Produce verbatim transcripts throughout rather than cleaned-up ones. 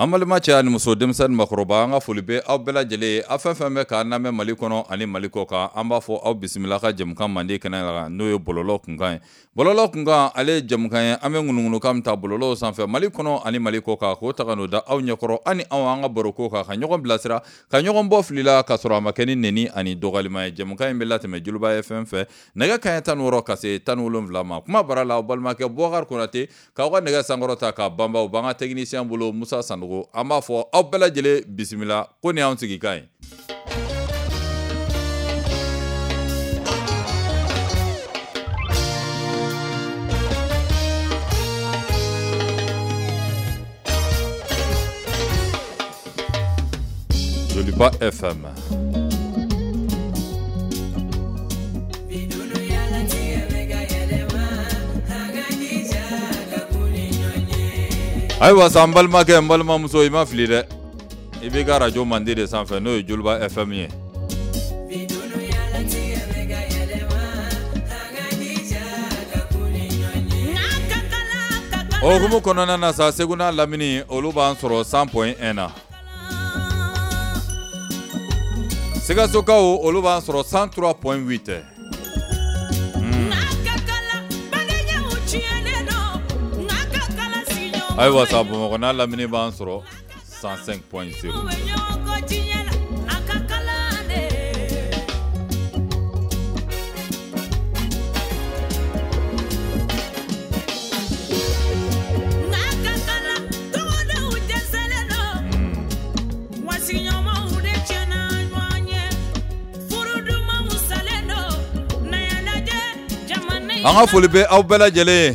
Amalima cɛ ni muso denmisɛnnin makɔrɔba an ka foli bɛ aw bɛɛ lajɛlen a fɛn fɛn bɛ k'an lamɛn Mali kɔnɔ ani Mali kɔ kan an b'a fɔ aw bisimila ka jɛmukan mande kɛnɛ la n'o ye bɔlɔlɔ kunkan ye bɔlɔlɔ kunkan ale ye jɛmukan ye an bɛ ŋunuŋunukan min ta bɔlɔlɔw sanfɛ Mali kɔnɔ ani Mali kɔ kan k'o ta ka n'o da aw ɲɛkɔrɔ ani anw an ka baro ko kan ka ɲɔgɔn bilasira ka ɲɔgɔn bɔ fili la ka sɔrɔ a ma kɛ ni nɛni ani dɔgɔyalima ye jɛmukan in bɛ latɛmɛ Joliba F M fɛ nɛgɛ kanɲɛ tan ni wɔɔrɔ ka se tan ni wolonwula ma kuma bara la aw balimakɛ Bubakari Konate k'aw ka nɛgɛ sankɔrɔta k'a banba o b'an ka technicien bolo Musa Sanogo an b'a fɔ aw bɛɛ lajɛlen bisimila ko ni y'anw sigikan ye. Joliba F M. Ayiwa san balimakɛ n balimamuso i ma fili dɛ i b'i ka radio mandi de sanfɛ n'o ye Joliba F M ye. O hukumu kɔnɔna na sa Segu n'a Lamini olu b'an sɔrɔ cent point un na. Sikasokaw olu b'an sɔrɔ cent trois point huit. Ayiwa sa Bamakɔ n'a Lamini b'an sɔrɔ cent cinq point zéro. An ka foli bɛ aw bɛɛ lajɛlen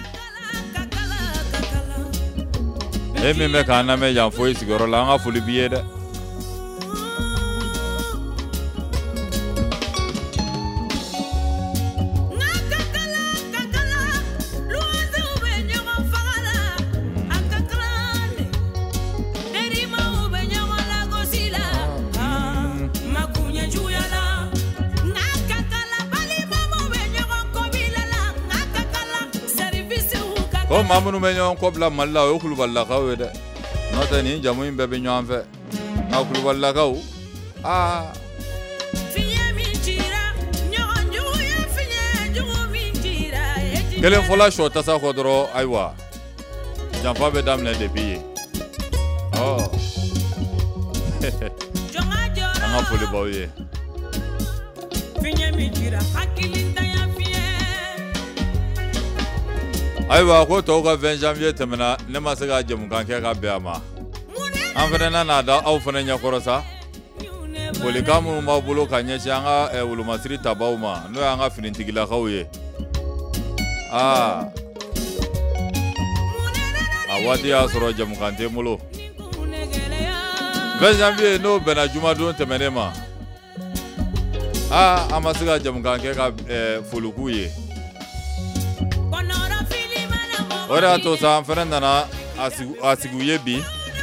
e min bɛ k'an lamɛn yan fo i sigiyɔrɔ la an ka foli b'i ye dɛ. Ko maa minnu bɛ ɲɔgɔn kɔ bila Mali la o ye Kulubalilakaw ye dɛ n'o tɛ nin jamu in bɛɛ bɛ ɲɔgɔn fɛ nka Kulubalilakaw aa kelen fɔla sɔ tasa kɔ dɔrɔn ayiwa janfa bɛ daminɛ depuis yen ɔ an ka foli b'aw ye. Ayiwa ko tɔw ka vingt janvier tɛmɛna ne ma se ka jɛmukan kɛ ka bɛn a ma an fana nana da aw fana ɲɛkɔrɔ sa folikan minnu b'aw bolo ka ɲɛsin an ka wolomasiri tabaw ma n'o y'an ka finitigilakaw ye aa a waati y'a sɔrɔ jɛmukan tɛ n bolo vingt janvier n'o bɛnna jumadon tɛmɛnen ma aa an ma se ka jɛmukan kɛ ka foli k'u ye. O de y'a to sa an fana nana a sigi u ye bi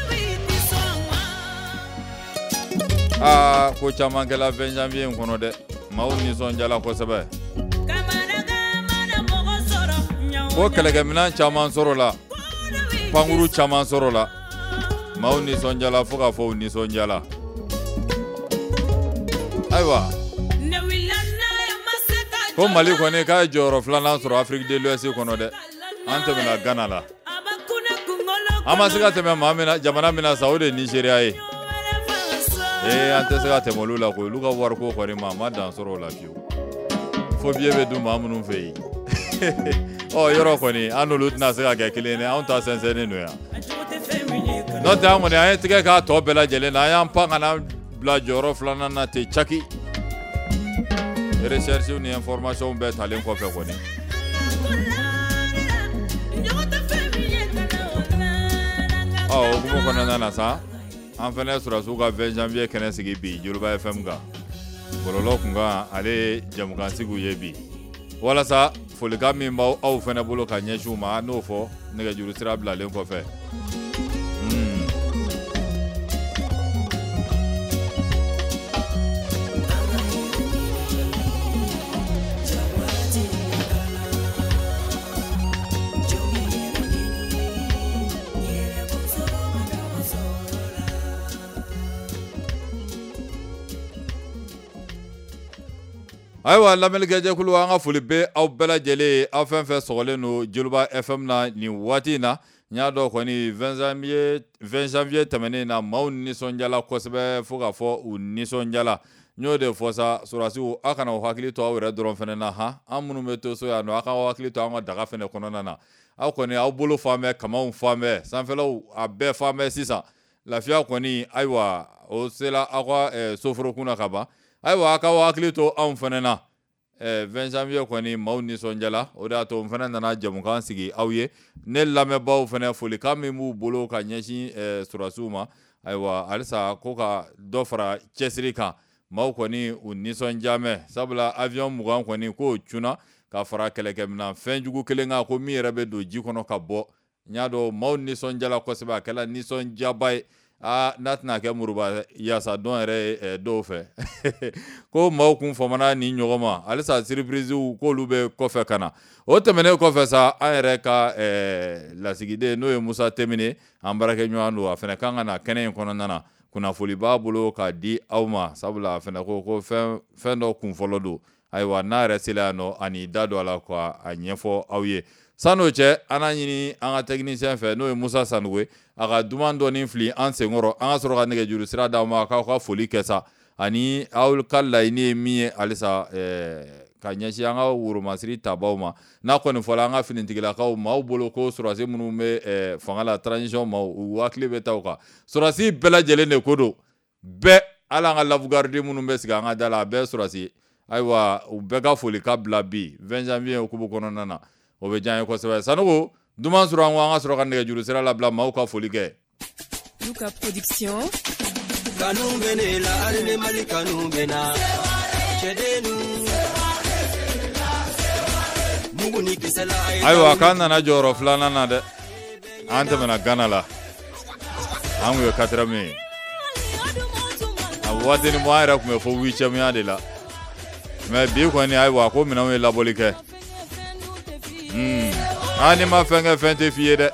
aa ko caman kɛla vingt janvier in kɔnɔ dɛ maaw nisɔndiyala kosɛbɛ ko kɛlɛkɛminɛn caman sɔrɔla pankuru caman sɔrɔla maaw nisɔndiyala fo ka fɔ u nisɔndiyala ayiwa ko Mali kɔni k'a ye jɔyɔrɔ filanan sɔrɔ Afrique de l'Ouest kɔnɔ dɛ an tɛmɛna Ghana la an ma se ka tɛmɛ maa min na jamana min na sa o de ye Nigeria ye ee an tɛ se ka tɛmɛ olu la ko olu ka wariko kɔni ma ma dan sɔrɔ o la fiyewu fo biye bɛ dun maa minnu fɛ yen ɔ yɔrɔ kɔni an n'olu tɛna se ka kɛ kelen ye anw ta sɛnsɛnnen don yan n'o tɛ an kɔni an ye tigɛ k'a tɔ bɛɛ lajɛlen na an y'an pan ka n'an bila jɔyɔrɔ filanan na ten caki recherche ni information bɛɛ talen kɔfɛ kɔni ɔ o hukumu kɔnɔna na sa an fana sɔrɔsiw ka vingt janvier kɛnɛ sigi bi Joliba F M kan bɔlɔlɔ kunkan ale ye jɛmukan sigiw ye bi walasa folikan min b'aw aw fana bolo ka ɲɛsin u ma an n'o fɔ nɛgɛjuru sira bilalen kɔfɛ. Ayiwa lamɛnnikɛjɛkulu an ka foli bɛ aw bɛɛ lajɛlen aw fɛn fɛn sɔgɔlen don Joliba F M na nin waati in na n y'a dɔn kɔni vingt janvier tɛmɛnen na maaw nisɔndiyala kosɛbɛ fo ka fɔ u nisɔndiyala n y'o de fɔ sa sɔrɔdasiw aw kana hakili to aw yɛrɛ dɔrɔn fɛnɛ na han an minnu bɛ to so yan nɔ aw ka hakili to an ka daga fɛnɛ kɔnɔna na aw kɔni aw bolo fan bɛɛ kamaw fan bɛɛ sanfɛlaw a bɛɛ fan bɛɛ sisan lafiya kɔni ayiwa o sera aw ka soforokun na ka ban ayiwa aw ka hakili to anw fɛnɛ na vingt janvier kɔni maaw nisɔndiyala o de y'a to n fɛnɛ nana jamukan sigi aw ye ne lamɛnbaaw fɛnɛ folikan min b'u bolo ka ɲɛsin sɔrɔdasiw ma ayiwa halisa ko ka dɔ fara cɛsiri kan maaw kɔni u nisɔndiyamɛ sabula avion mugan kɔni k'o cunna ka fara kɛlɛkɛminan fɛn jugu kelen kan ko min yɛrɛ bɛ don ji kɔnɔ ka bɔ n y'a dɔn maaw nisɔndiyala kosɛbɛ a kɛla nisɔndiyaba ye aa n'a tɛna kɛ muruba yaasa dɔn yɛrɛ ye dɔw fɛ ko maaw kun famana ni ɲɔgɔn ma halisa siripiriziw k'olu bɛ kɔfɛ ka na o tɛmɛnen kɔfɛ sa an yɛrɛ ka lasigiden n'o ye Musa Temine an baarakɛɲɔgɔn don a fɛnɛ kan ka na kɛnɛ in kɔnɔna na kunnafoli b'a bolo k'a di aw ma sabula a fɛnɛ ko ko fɛn fɛn dɔ kun fɔlɔ don ayiwa n'a yɛrɛ sela yan nɔ ani da don a la ka a ɲɛfɔ aw ye san'o cɛ an n'a ɲini an ka technicien fɛ n'o ye Musa Sanogo a ka duman dɔɔni fili an senkɔrɔ an ka sɔrɔ ka nɛgɛjuru sira d'aw ma k'aw ka foli kɛ sa ani aw ka laɲini ye min ye halisa ka ɲɛsin an ka woromasiri tabaw ma n'a kɔni fɔla an ka finitigilakaw maaw bolo ko sɔrɔdasi minnu bɛ fanga la transition ma u hakili bɛ taa u kan sɔrɔdasi bɛɛ lajɛlen de ko don bɛɛ hali an ka lafugaridi minnu bɛ sigi an ka da la a bɛɛ sɔrɔdasi ayiwa u bɛɛ ka foli ka bila bi vingt janvier okumu kɔnɔna na o bɛ diya n ye kosɛbɛ Sanogo duman sɔrɔ an ko an ka sɔrɔ ka nɛgɛjuru sira labila maaw ka foli kɛ Luka Production kanu bene la arne mali kanu bena chedenu muguni kisela ayiwa k'an nana jɔyɔrɔ filanan na dɛ an tɛmɛna Gana la an kun ye quatrième ye a waati ni an yɛrɛ kun bɛ fɔ huitième de la mais bi kɔni ayiwa ko minɛnw ye labɔli kɛ an ni ma fɛn kɛ fɛn tɛ f'i ye dɛ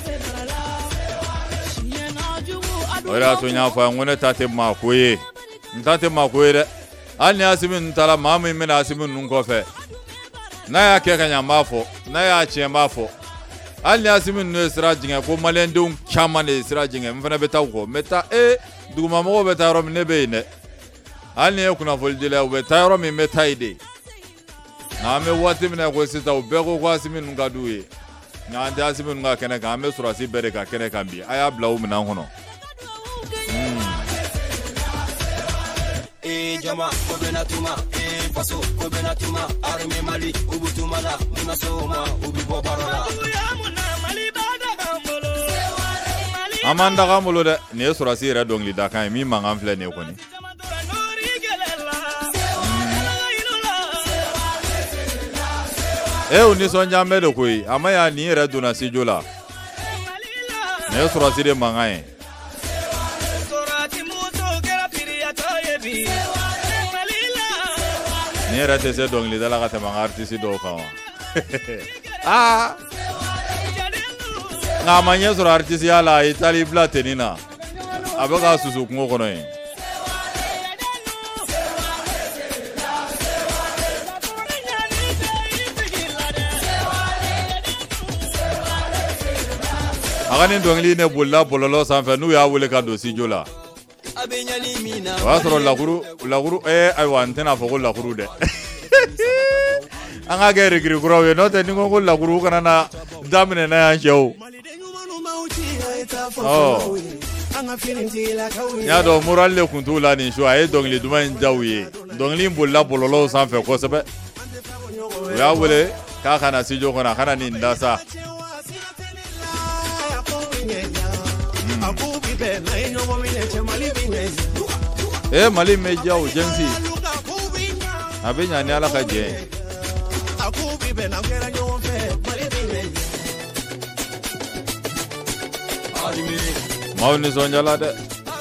o de y'a to n y'a fɔ yan ko ne ta tɛ maa ko ye n ta tɛ maa ko ye dɛ hali ni Asimi ninnu taara maa min bɛna Asimi ninnu kɔfɛ n'a y'a kɛ ka ɲɛ n b'a fɔ n'a y'a tiɲɛ n b'a fɔ hali ni Asimi ninnu ye sira jigin ko maliyɛndenw caman de ye sira jigin n fana bɛ taa u kɔ n bɛ taa ee dugumamɔgɔw bɛ taa yɔrɔ min ne bɛ yen dɛ hali ni ye kunnafoni dila u bɛ taa yɔrɔ min n bɛ taa yen de nka an bɛ waati min na ko sisan u bɛɛ ko ko Asimi ninnu ka d'u ye nka an tɛ Asimi ninnu ka kɛnɛ kan an bɛ sɔrɔdasi bɛɛ de ka kɛnɛ kan bi a y'a bila u minɛn kɔnɔ. jama kobena tuma e faso kobena tuma arme mali ubutuma la munasoma ubibo barola amanda gamolo de ne sɔrɔdasi yɛrɛ dɔnkili da kan ye min mankan filɛ nin ye kɔni e u nisɔndiya bɛ de koyi a ma ya nin yɛrɛ donna studio la ne ye sɔrɔdasi de mankan ye ni yɛrɛ tɛ se dɔnkilida la ka tɛmɛ an ka artiste dɔw kan wa aa nka a ma ɲɛ sɔrɔ artisiya la i taali bila tenni na a bɛ ka susu kungo kɔnɔ yen a ka nin dɔnkili ne bolila bɔlɔlɔ sanfɛ n'u y'a wele ka don studio la o y'a sɔrɔ lakuru lakuru ee ayiwa n tɛna fɔ ko lakuru dɛ an ka kɛ rikiri kuraw ye n'o tɛ ni ko ko lakuru kana na daminɛ na yan cɛw ɔ n y'a dɔn moral de kun t'u la nin su a ye dɔnkili duman in diya u ye dɔnkili in bolila bɔlɔlɔw sanfɛ kosɛbɛ u y'a wele k'a kana studio kɔnɔ a kana nin da sa e Mali in bɛ diya o jɛnsi a bɛ ɲa ni Ala ka jɛ ye maaw nisɔndiyala dɛ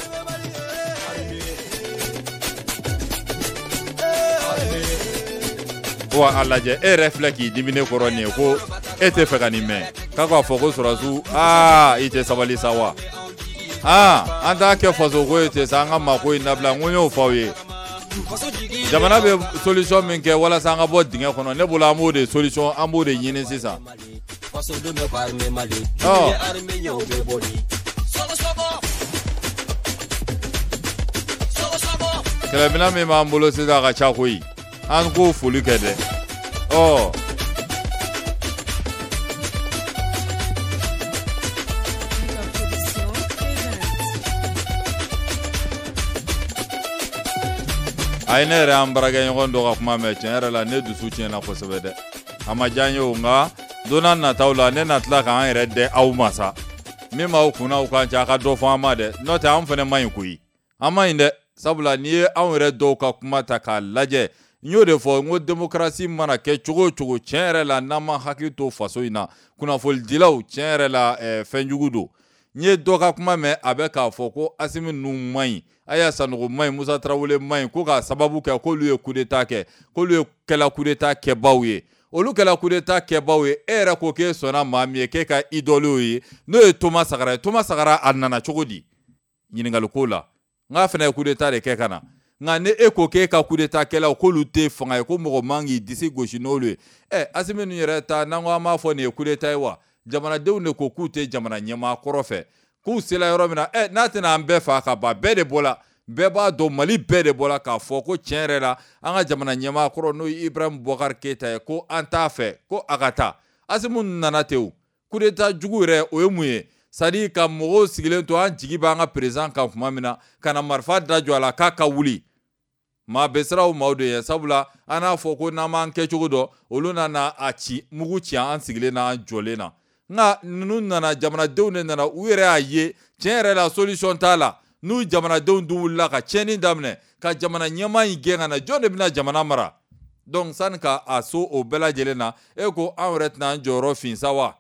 wa a lajɛ e yɛrɛ filɛ k'i dimi ne kɔrɔ nin ye ko e tɛ fɛ ka nin mɛn k'a k'a fɔ ko sɔrɔdasiw aa i tɛ sabali sa wa aa an t'a kɛ faso ko ye ten sa an ka maa ko in dabila n ko n y'o fɔ aw ye jamana bɛ solution min kɛ walasa an ka bɔ dingɛ kɔnɔ ne bolo an b'o de solution an b'o de ɲini sisan kɛlɛminɛ min b'an bolo sisan a ka ca koyi an k'o foli kɛ dɛ ɔ a ye ne yɛrɛ an baarakɛɲɔgɔn dɔ ka kuma mɛn tiɲɛ yɛrɛ la ne dusu tiɲɛna kosɛbɛ dɛ a ma diya n ye o nka don n'a nataw la ne na tila k'an yɛrɛ dɛ aw ma sa min b'aw kunna aw kan cɛ a ka dɔ fɔ an ma dɛ n'o tɛ an fana ma ɲi koyi an ma ɲi dɛ sabula n'i ye anw yɛrɛ dɔw ka kuma ta k'a lajɛ n y'o de fɔ n ko démocratie mana kɛ cogo o cogo tiɲɛ yɛrɛ la n'an ma hakili to faso in na kunnafonidilaw tiɲɛ yɛrɛ la fɛn jugu don n ye dɔ ka kuma mɛn a bɛ k'a fɔ ko Asimi ninnu ma ɲi Aya Sanogo ma ɲi Musa Tarawele ma ɲi ko k'a sababu kɛ k'olu ye coup d'état kɛ k'olu ye kɛla coup d'état kɛbaw ye olu kɛla coup d'état kɛbaw ye e yɛrɛ ko k'e sɔnna maa min ye k'e ka idole ye n'o ye Thomas Sankara ye Thomas Sankara a nana cogo di ɲininkali ko la n k'a fana ye coup d'état de kɛ ka na nka ne e ko k'e ka coup d'état kɛlaw k'olu tɛ fanga ye ko mɔgɔ man k'i disi gosi n'olu ye ɛ Asimi ninnu yɛrɛ ta n'an ko an b'a fɔ nin ye coup d'état ye wa jamanadenw de ko k'u tɛ jamana ɲɛmaa kɔrɔ fɛ k'u sela yɔrɔ min na ɛ n'a tɛna an bɛɛ fa ka ban bɛɛ de bɔra bɛɛ b'a dɔn Mali bɛɛ de bɔra k'a fɔ ko tiɲɛ yɛrɛ la an ka jamana ɲɛmaa kɔrɔ n'o ye Ibrahim Boubacar Keita ye ko an t'a fɛ ko a ka taa Asimi nana ten o coup d'état jugu yɛrɛ o ye mun ye c'est à dire ka mɔgɔw sigilen to an jigi b'an ka président kan tuma min na ka na marifa da jɔ a la k'a ka wuli maa bɛ siran o maaw de ye sabula an n'a fɔ ko n'an m'an kɛ cogo dɔn olu nana a ci mugu ci an sigilen na an jɔlen na nka ninnu nana jamanadenw de nana u yɛrɛ y'a ye tiɲɛ yɛrɛ la solution t'a la n'u jamanadenw dun wulila ka tiɲɛni daminɛ ka jamana ɲɛmaa in gɛn ka na jɔn de bɛna jamana mara donc sani ka a so o bɛɛ lajɛlen na e ko an yɛrɛ tɛna an jɔyɔrɔ fin sa wa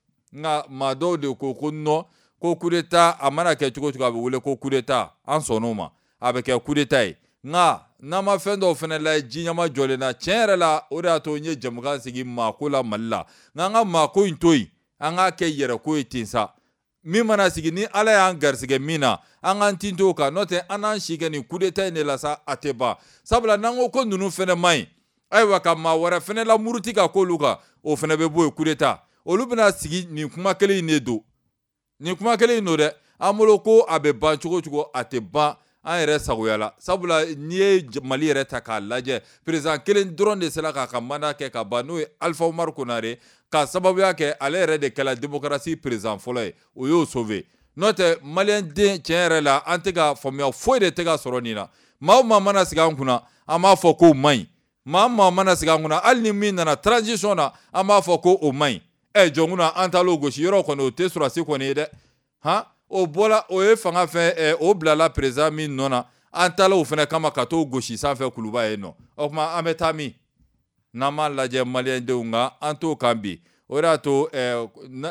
nka maa dɔw de ko ko nɔ ko coup d'état a mana kɛ cogo o cogo a bɛ wele ko coup d'état an sɔnn'o ma a bɛ kɛ coup d'état ye nka n'an ma fɛn dɔw fana lajɛ ji ɲɛma jɔlen na tiɲɛ yɛrɛ la o de y'a to n ye jɛmukan sigi maako la Mali la nka an ka maako in to yen an k'a kɛ yɛrɛko ye ten sa min mana sigi ni Ala y'an garisɛgɛ min na an k'an tinto o kan n'o tɛ an n'an si kɛ nin coup d'état in de la sa a tɛ ban sabula n'an ko ko ninnu fana ma ɲi ayiwa ka maa wɛrɛ fana la muruti ka k'olu kan o fana bɛ bɔ yen coup d'état olu bɛna sigi nin kuma kelen in de don nin kuma kelen in don dɛ an bolo ko a bɛ ban cogo o cogo a tɛ ban an yɛrɛ sagoya la sabula n'i ye Mali yɛrɛ ta k'a lajɛ président kelen dɔrɔn de sera k'a ka mandat kɛ ka ban n'o ye Alpha Umaru Konare ka sababuya kɛ ale yɛrɛ de kɛla démocratie président fɔlɔ ye o y'o sauver n'o tɛ maliyɛn den tiɲɛ yɛrɛ la an tɛ ka faamuya foyi de tɛ ka sɔrɔ nin na maa o maa mana sigi an kunna an b'a fɔ k'o man ɲi maa o maa mana sigi an kunna hali ni min nana transition na an b'a fɔ ko o man ɲi ɛ jɔn kunna an taar'o gosi yɔrɔ kɔni o tɛ sɔrɔsi kɔni ye dɛ han o bɔla o ye fanga fɛn ɛ o bilala président min nɔ na an taala o fana kama ka t'o gosi sanfɛ kuluba yen nɔ o tuma an bɛ taa min n'an m'a lajɛ maliyɛndenw nka an t'o kan bi o de y'a to ɛɛ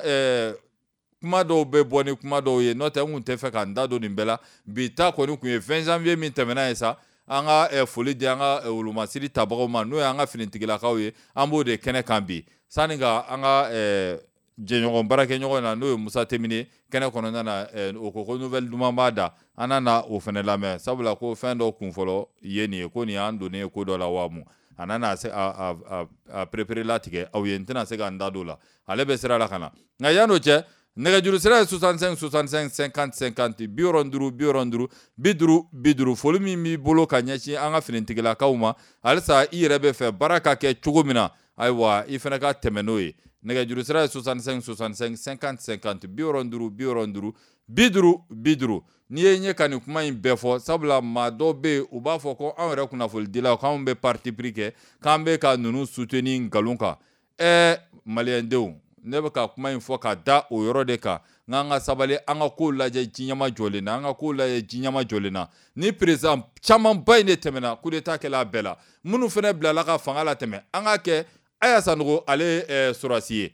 ɛɛ kuma dɔw bɛ bɔ ni kuma dɔw ye n'o tɛ n kun tɛ fɛ ka n da don nin bɛɛ la bi ta kɔni kun ye vingt janvier min tɛmɛna ye sa an ka foli di an ka wolomasiri tabagaw ma n'o ye an ka finitigilakaw ye an b'o de kɛnɛ kan bi sanni ka an ka ɛɛ jɛɲɔgɔn baarakɛɲɔgɔn na n'o ye Musa Temine kɛnɛ kɔnɔna na o ko ko nouvelle duman b'a da an nana o fana lamɛn sabula ko fɛn dɔ kun fɔlɔ ye nin ye ko nin y'an donnen ye ko dɔ la wa mun a nana se a a prépare latigɛ aw ye n tɛna se ka n da don la ale bɛ sira la ka na nka yan'o cɛ nɛgɛjuru sira ye soixante-cinq soixante-cinq cinquante cinquante bi wɔɔrɔ ni duuru bi wɔɔrɔ ni duuru bi duuru bi duuru foli min b'i bolo ka ɲɛsin an ka finitigilakaw ma halisa i yɛrɛ bɛ fɛ baara ka kɛ cogo min na ayiwa i fana ka tɛmɛ n'o ye nɛgɛjuru sira ye soixante-cinq soixante-cinq cinquante cinquante bi wɔɔrɔ ni duuru bi wɔɔrɔ ni duuru bi duuru bi duuru n'i ye ɲɛ ka nin kuma in bɛɛ fɔ sabula maa dɔw bɛ yen u b'a fɔ ko anw yɛrɛ kunnafonidilaw k'anw bɛ parti pris kɛ k'an bɛ ka ninnu soutenir nkalon kan ɛɛ maliyɛndenw ne bɛ ka kuma in fɔ ka da o yɔrɔ de kan n'an ka sabali an ka kow lajɛ jiɲɛma jɔlen na an ka kow lajɛ jiɲɛma jɔlen na ni président camanba in de tɛmɛna coup d'état kɛla a bɛɛ la minnu fana bilala ka fanga la tɛmɛ an ka kɛ Aya Sanogo ale ye sɔrɔsi ye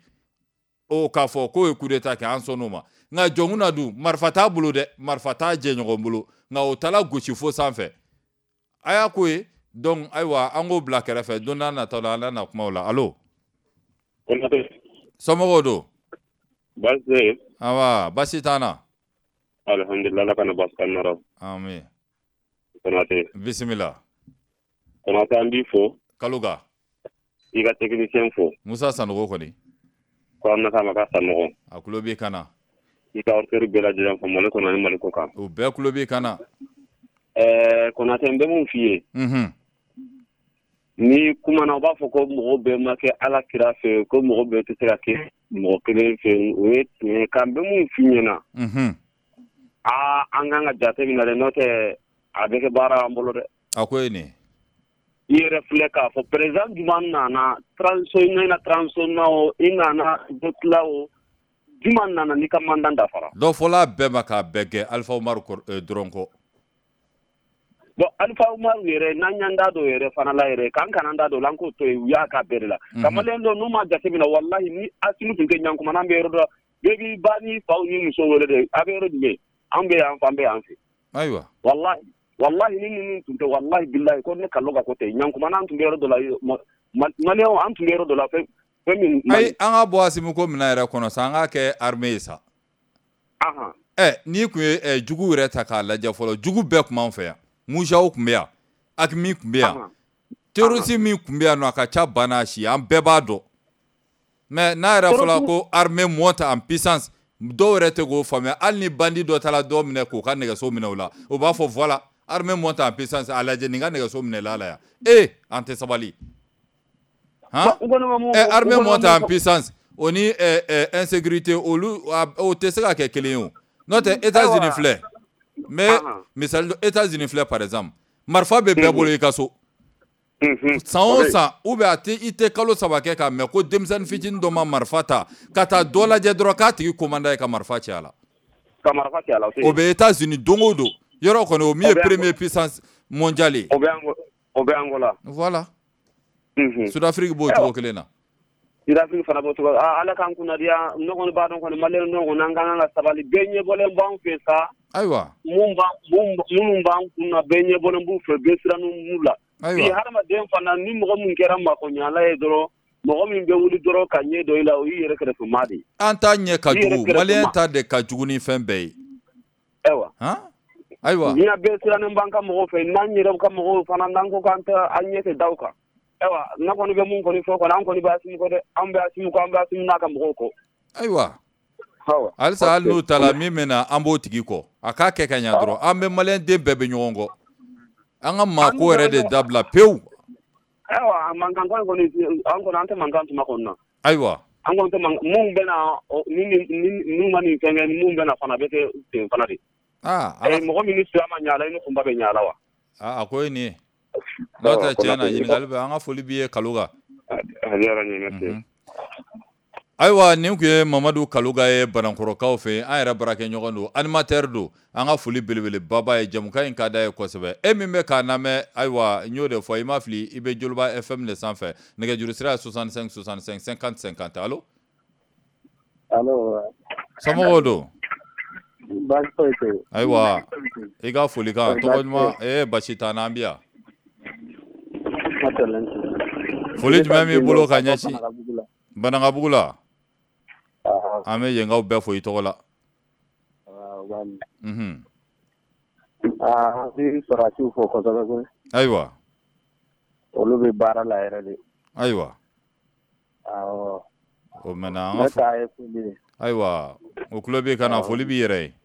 o k'a fɔ k'o ye coup d'état kɛ an sɔnn'o ma nka jɔn kunna dun marifa t'a bolo dɛ marifa t'a jɛɲɔgɔn bolo nka o taala gosi fo sanfɛ a y'a ko ye donc ayiwa an k'o bila kɛrɛfɛ don n'a nataw la an na kuma o la allo somɔgɔw don baasi tɛ yen awa baasi t'an na alhamdulilah ala kana baasi k'an na amin bisimila Konate an b'i fo. Kaluga. I ka technicien fo. Musa Sanogo kɔni. Ko an na kama ka Sanogo. A kulo b'i kana. I ka auditeur bɛɛ lajɛlen fo Mali kɔnɔ ni Mali kɔ kan. O bɛɛ kulo b'i kana. Ɛɛ Konate n bɛ mun f'i ye. Mhm. Ni kuma na u b'a fɔ ko mɔgɔ bɛɛ ma kɛ Ala kira fɛ ko mɔgɔ bɛɛ tɛ se ka kɛ mɔgɔ kelen fɛ o ye tiɲɛ kan bɛ mun f'i ɲɛna. Mhm. Aa an kan ka jate minɛ dɛ n'o tɛ a bɛ kɛ baara an bolo dɛ. A ko ye nin. I yɛrɛ filɛ k'a fɔ président jumɛn nana transition na transition na o i nana dotila o jumɛn nana n'i ka mandat dafara. Dɔ fɔla bɛɛ ma k'a bɛɛ kɛ Alifa Umaru dɔrɔn kɔ. Bon Alifa Umaru yɛrɛ n'an y'an da don yɛrɛ fana la yɛrɛ k'an kana da don la an k'o to yen u y'a k'a bɛɛ de la. Kamalen dɔ n'u ma jate minɛ walahi ni Asimu tun tɛ ɲankuma n'an bɛ yɔrɔ dɔ bɛɛ b'i ba ni faw ni muso wele de a bɛ yɔrɔ jumɛn an bɛ yan fan bɛ yan fɛ. Ayiwa. Wallahi wallahi ni ninnu tun tɛ wallahi billahi ko ne kalo ka ko tɛ ɲankuma n'an tun bɛ yɔrɔ dɔ la maliyɛnw an tun bɛ yɔrɔ dɔ la fɛn fɛn min. Ayi an ka bɔ Asimu ko minɛ yɛrɛ kɔnɔ sa an k'a kɛ armée ye sa. Ahan. Ɛ n'i kun ye jugu yɛrɛ ta k'a lajɛ fɔlɔ jugu bɛɛ tun b'an fɛ yan Musaw tun bɛ yan Akimi tun bɛ yan terroriste min tun bɛ yan nɔ a ka ca bana si an bɛɛ b'a dɔn mais n'a yɛrɛ fɔla ko armée monte en puissance dɔw yɛrɛ tɛ k'o faamuya hali ni bandi dɔ taara dɔ minɛ k'o ka nɛgɛso minɛ o la o b'a fɔ voilà armée monte en puissance a lajɛ nin ka nɛgɛso minɛ la yan e an tɛ sabali han ɛ armée monte en puissance o ni insécurité olu o tɛ se ka kɛ kelen ye o n'o tɛ États-Unis filɛ mais misali dɔ États-Unis filɛ par exemple marifa bɛ bɛɛ bolo i ka so san o san ou bien a tɛ i tɛ kalo saba kɛ k'a mɛn ko denmisɛnnin fitinin dɔ ma marifa ta ka taa dɔ lajɛ dɔrɔn k'a tigi commanda ye ka marifa ci a la o bɛ États-Unis don o don yɔrɔ kɔni o min ye premier puissance mondiale ye o bɛ Angola voilà Sud-Afrique b'o cogo kelen na Sud-Afrique fana b'o cogo Ala k'an kunnadiya ne kɔni b'a dɔn kɔni maliyɛn ninnu kɔni an ka kan ka sabali bɛɛ ɲɛbɔlen b'an fɛ sa ayiwa minnu b'an kunna bɛɛ ɲɛbɔlen b'u fɛ bɛɛ sirannen b'u la bi hadamaden fana ni mɔgɔ min kɛra makoɲala ye dɔrɔn mɔgɔ min bɛ wuli dɔrɔn ka ɲɛ dɔ i la o y'i yɛrɛ kɛrɛfɛ maa de ye an t'a ɲɛ ka jugu maliyɛn ta de ka jugu ni fɛn bɛɛ ye ayiwa ayiwa ni bɛɛ sirannen b'an ka mɔgɔw fɛ n'an yɛrɛ ka mɔgɔw fana n'an ko k'an tɛ an ɲɛ tɛ da u kan ayiwa ne kɔni bɛ mun kɔni fɔ kɔni an kɔni bɛ Asimu kɔ dɛ an bɛ Asimu kɔ an bɛ Asimu n'a ka mɔgɔw kɔ ayiwa halisa hali n'u ta la min bɛna an b'o tigi kɔ a k'a kɛ ka ɲɛ dɔrɔn an bɛ maliyɛn den bɛɛ bɛ ɲɔgɔn kɔ an ka maako yɛrɛ de dabila pewu ayiwa mankan kɔni kɔni an kɔni an tɛ mankan tuma kɔni na ayiwa an kɔni tɛ mankan mun bɛna n'u ma nin fɛn kɛ mun bɛna fana bɛ kɛ ten fana de mɔgɔ min ni sira ma ɲa la i ni kunba bɛ ɲa la wa a ko ye nin ye n'o tɛ tiɲɛ na ɲininkali bɛ an ka foli b'i ye Kaluga ayiwa nin tun ye Mamadu Kaluga ye Banankɔrɔkaw fɛ an yɛrɛ baarakɛɲɔgɔn don animateur don an ka foli belebelebaba ye jamukan in ka d'a ye kosɛbɛ e min bɛ k'a lamɛn ayiwa n y'o de fɔ i ma fili i bɛ Joliba F M de sanfɛ nɛgɛjuru sira ye soixante-cinq soixante-cinq cinquante cinquante allo allo somɔgɔw don baasi foyi tɛ ayiwa i ka folikan tɔgɔ ɲuman ee basi t'an na an bi yan foli jumɛn b'i bolo ka ɲɛsin Banankabugu la an bɛ yenkaw bɛɛ fo i tɔgɔ la ayiwa olu bɛ baara la yɛrɛ de ayiwa o mɛnna an ka ayiwa o tulo b'i kan na foli b'i yɛrɛ ye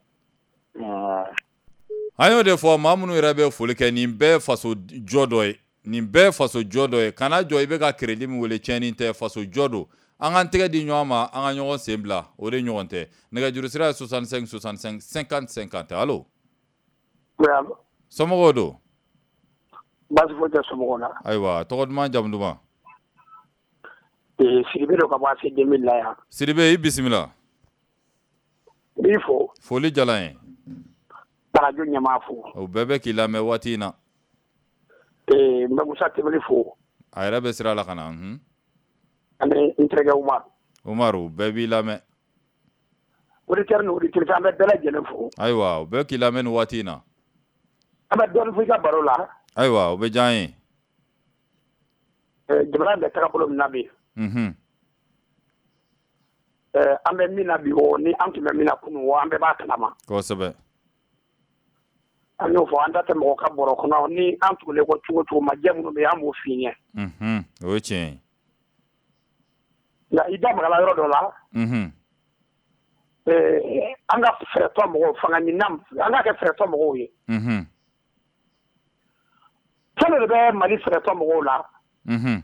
an y'o de fɔ maa minnu yɛrɛ bɛ foli kɛ nin bɛɛ faso jɔ dɔ ye nin bɛɛ faso jɔ dɔ ye kana jɔ i bɛ ka crédit min wele tiɲɛni tɛ faso jɔ don an k'an tɛgɛ di ɲɔgɔn ma an ka ɲɔgɔn sen bila o de ɲɔgɔn tɛ nɛgɛjuru sira ye soixante-cinq soixante-cinq cinquante cinquante allo somɔgɔw don baasi foyi tɛ somɔgɔw la ayiwa tɔgɔ duman jamu duman Sidibe do ka bɔ ase deux mille la yan Sidibe i bisimila i fo foli jala ye radio ɲɛmaa fo o bɛɛ bɛ k'i lamɛn waati in na n bɛ Musa Tebeli fo a yɛrɛ bɛ sira la ka na ani n terikɛ Umaru Umaru bɛɛ b'i lamɛn auditeur ni auditrice an bɛ bɛɛ lajɛlen fo ayiwa o bɛɛ k'i lamɛn nin waati in na an bɛ dɔɔnin fɔ i ka baro la ayiwa o bɛ diya an ye jamana bɛ tagabolo min na bi an bɛ min na bi o ni an tun bɛ min na kunun o an bɛɛ b'a kalama kosɛbɛ an y'o fɔ an da tɛ mɔgɔ ka bɔrɔ kɔnɔ ni an tugulen ko cogo cogo majɛ minnu bɛ yen an b'o f'i ɲɛ. Mhm, o ye tiɲɛ ye. Nka i da magala yɔrɔ dɔ la. Mhm. Ɛɛ an ka fɛɛrɛtɔ mɔgɔw fanga ɲinina an ka kɛ fɛɛrɛtɔ mɔgɔw ye. Mhm. Fɛn de bɛ Mali fɛɛrɛtɔ mɔgɔw la. Mhm.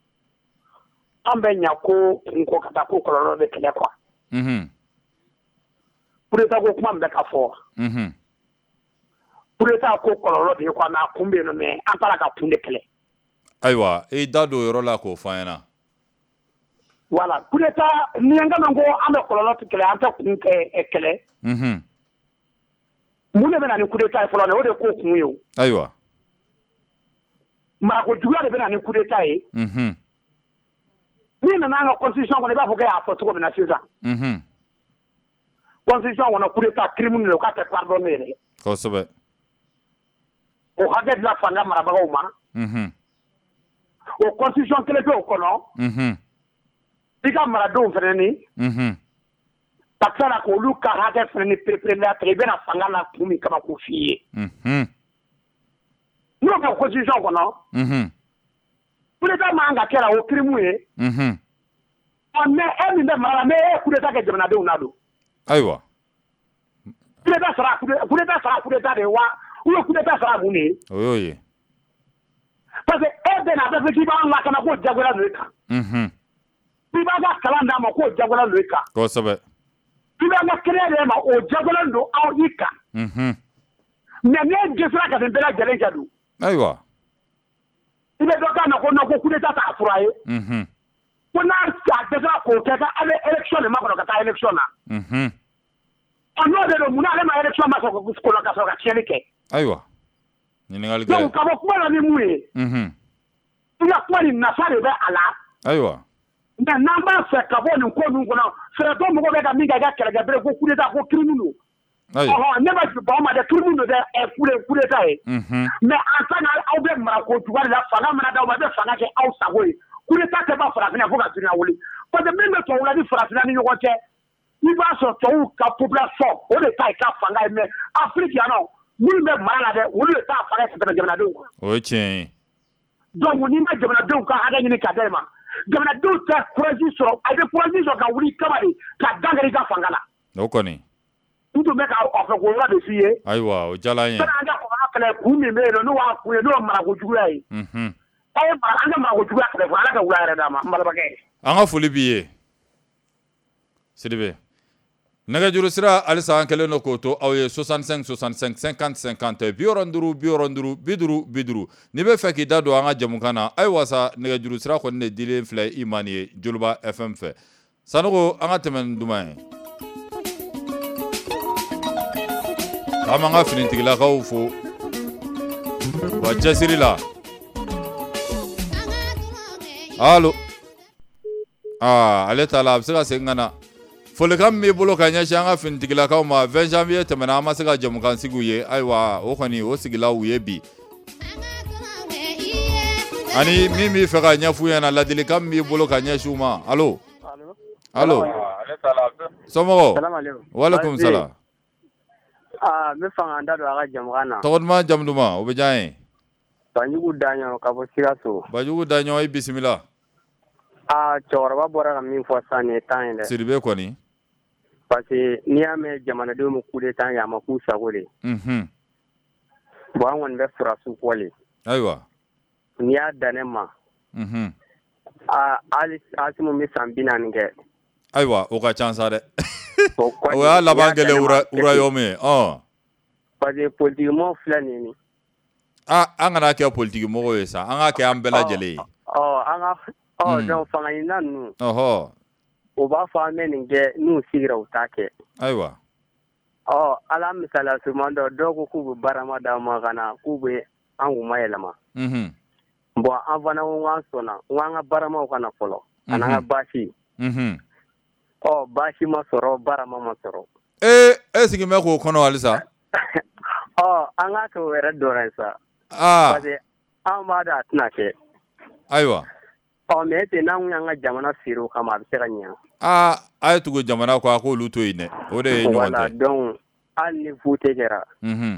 An bɛ ɲa ko kunko ka taa ko kɔlɔlɔ de kɛlɛ quoi. Mhm. Coup d'État ko kuma min bɛ ka fɔ. Mhm. Coup d'État ko kɔlɔlɔ de ye quoi mais a kun bɛ yen nɔ mais an taara ka kun de kɛlɛ. Ayiwa i da don yɔrɔ la k'o fɔ an ɲɛna. Voilà coup d'État ni an ka mɛn ko an bɛ kɔlɔlɔ kɛlɛ an tɛ kun kɛlɛ. Mhm. Mun de bɛ na ni coup d'État ye fɔlɔ o de ko kun ye o. Ayiwa. Marako juguya de bɛ na ni coup d'État ye. Mhm. Ni nana an ka constitution kɔnɔ i b'a fɔ k'e y'a fɔ cogo min na sisan. Mhm. Constitution kɔnɔ coup d'État crime de k'a tɛ pardonner yɛrɛ. Kosɛbɛ. O hakɛ dilan fanga marabagaw ma. Mhm. O constitution kelen tɛ o kɔnɔ. Mhm. I ka maradenw fɛnɛ ni. Mhm. Ka tila k'olu ka hakɛ fɛnɛ ni pereperela tigɛ i bɛna fanga la kun min kama k'o f'i ye. Mhm. N'o kɛ constitution kɔnɔ. Mhm. Coup d'État man ka kɛ o crime ye. Mhm. Mais e min bɛ mara la mais e ye coup d'État kɛ jamanadenw na don. Ayiwa. Coup d'État sara coup d'État sara coup d'État de wa ou le coup d'État sara mun de ye. O y'o ye. Parce que e bɛna a bɛ fɔ k'i b'an lakana k'o jagoya n'o ye kan. Mhm. I b'a ka kalan d'a ma k'o jagoya n'o ye kan. Kosɛbɛ. I b'a ka kɛnɛya d'e ma o jagoya don aw i kan. Mhm. Mais n'e dɛsɛra ka nin bɛɛ lajɛlen kɛ dun. Ayiwa. I bɛ dɔ k'a ma ko non ko coup d'État t'a fura ye. Mhm. Ko n'a dɛsɛra k'o kɛ ka ale élection de ma kɔnɔ ka taa élection na. Mhm. Ɔ n'o de don mun na ale ma élection ma sɔrɔ kɔnɔ ka sɔrɔ ka tiɲɛni kɛ. Ayiwa. Ɲininkali kɛ. Donc ka bɔ kuma la ni mun ye. Mhm. I ka kuma nin nafa de bɛ a la. Ayiwa. Mais n'an b'a fɛ ka bɔ nin ko ninnu kɔnɔ fɛɛrɛtɔ mɔgɔw bɛ ka min kɛ i ka kɛlɛkɛ bere ko coup d'État ko crime don. Ayi. Ɔhɔn ne ma jigin baw ma dɛ crime don dɛ ɛ coup d'État ye. Mhm. Mais en tant que aw bɛ mara ko juguya de la fanga mana d'aw ma a bɛ fanga kɛ aw sago ye. Coup d'État tɛ ban farafinna fo ka dunuya wuli. Parce que min bɛ tubabu la ni farafinna ni ɲɔgɔn cɛ i b'a sɔrɔ tubabuw ka population o de ta ye ka fanga ye mais Afrique yan nɔ minnu bɛ mara la dɛ olu de t'a fanga ye ka tɛmɛ jamanadenw kan. O ye tiɲɛ ye. Donc n'i ma jamanadenw ka hakɛ ɲini ka d'e ma jamanadenw tɛ courage sɔrɔ a bɛ courage sɔrɔ ka wuli kama de ka dankari i ka fanga la. O kɔni. N tun bɛ ka a fɛ k'o yɔrɔ de f'i ye. Ayiwa o diyala an ye. Sani an ka fanga kɛlɛ kun min bɛ yen nɔ n'o b'a kun ye n'o ye marako juguya ye. Mhm. A ye mara an ka marako juguya kɛlɛ fɔ ala ka wula yɛrɛ d'a ma n balabakɛ. An ka foli b'i ye. Sidibe. Nɛgɛjuru sira halisa an kɛlen don k'o to aw ye soixante-cinq soixante-cinq cinquante cinquante bi wɔɔrɔ ni duuru bi wɔɔrɔ ni duuru bi duuru bi duuru n'i bɛ fɛ k'i da don an ka jamukan na ayiwa sa nɛgɛjuru sira kɔni de dilen filɛ i ma nin ye Joliba F M fɛ Sanogo an ka tɛmɛ ni duman ye k'an b'an ka finitigilakaw fo wa cɛsiri la allo aa ale t'a la a bɛ se ka segin ka na folikan min b'i bolo ka ɲɛsin an ka finitigilakaw ma vingt janvier tɛmɛna an ma se ka jamukan sigiw ye ayiwa o kɔni o sigila u ye bi ani min b'i fɛ ka ɲɛf'u ɲɛna ladilikan min b'i bolo ka ɲɛsin u ma allo allo somɔgɔw walekum salam aa n bɛ fɛ ka n da don a ka jamukan na tɔgɔ duman jamu duman o bɛ diya n ye Banjugu Daɲɔ ka bɔ Sikaso Banjugu Daɲɔ i bisimila aa cɛkɔrɔba bɔra ka min fɔ sisan nin ye tan ye dɛ Sidibe kɔni parce que n'i y'a mɛn jamanadenw bɛ coup d'État kɛ a ma k'u sago de unhun bon an kɔni bɛ sɔrɔsiw kɔ de ayiwa n'i y'a dan ne ma unhun aa hali Asimu bɛ san bi naani kɛ ayiwa o ka ca sa dɛ o kɔni o y'a laban gɛlɛ urayɔmu ye ɔn parce que politikimɔgɔw filɛ nin ye ah an kana kɛ politikimɔgɔw ye sa an ka kɛ an bɛɛ lajɛlen ye ɔ an ka ɔ donc fanga ɲinina ninnu ɔhɔ o b'a fɔ an bɛ nin kɛ n'u sigira u t'a kɛ ayiwa ɔ ala misaliya suman dɔ dɔw ko k'u bɛ barama d'aw ma ka na k'u bɛ an kun mayɛlɛma unhun bon an fana ko k'an sɔnna n ko an ka baramaw ka na fɔlɔ ani an ka baasi unhun ɔ baasi ma sɔrɔ barama ma sɔrɔ ee e sigin bɛ k'o kɔnɔ halisa ɔ an k'a kɛ o yɛrɛ dɔrɔn ye sa aa parce que an b'a dɔn a tɛna kɛ ayiwa ɔ mais ese n'an kun y'an ka jamana feere o kama a bɛ se ka ɲɛ aa a ye tugu jamana kɔ a k'olu to yen dɛ o de ye ɲɔgɔn voilà tɛ donc hali ni vote kɛra unhun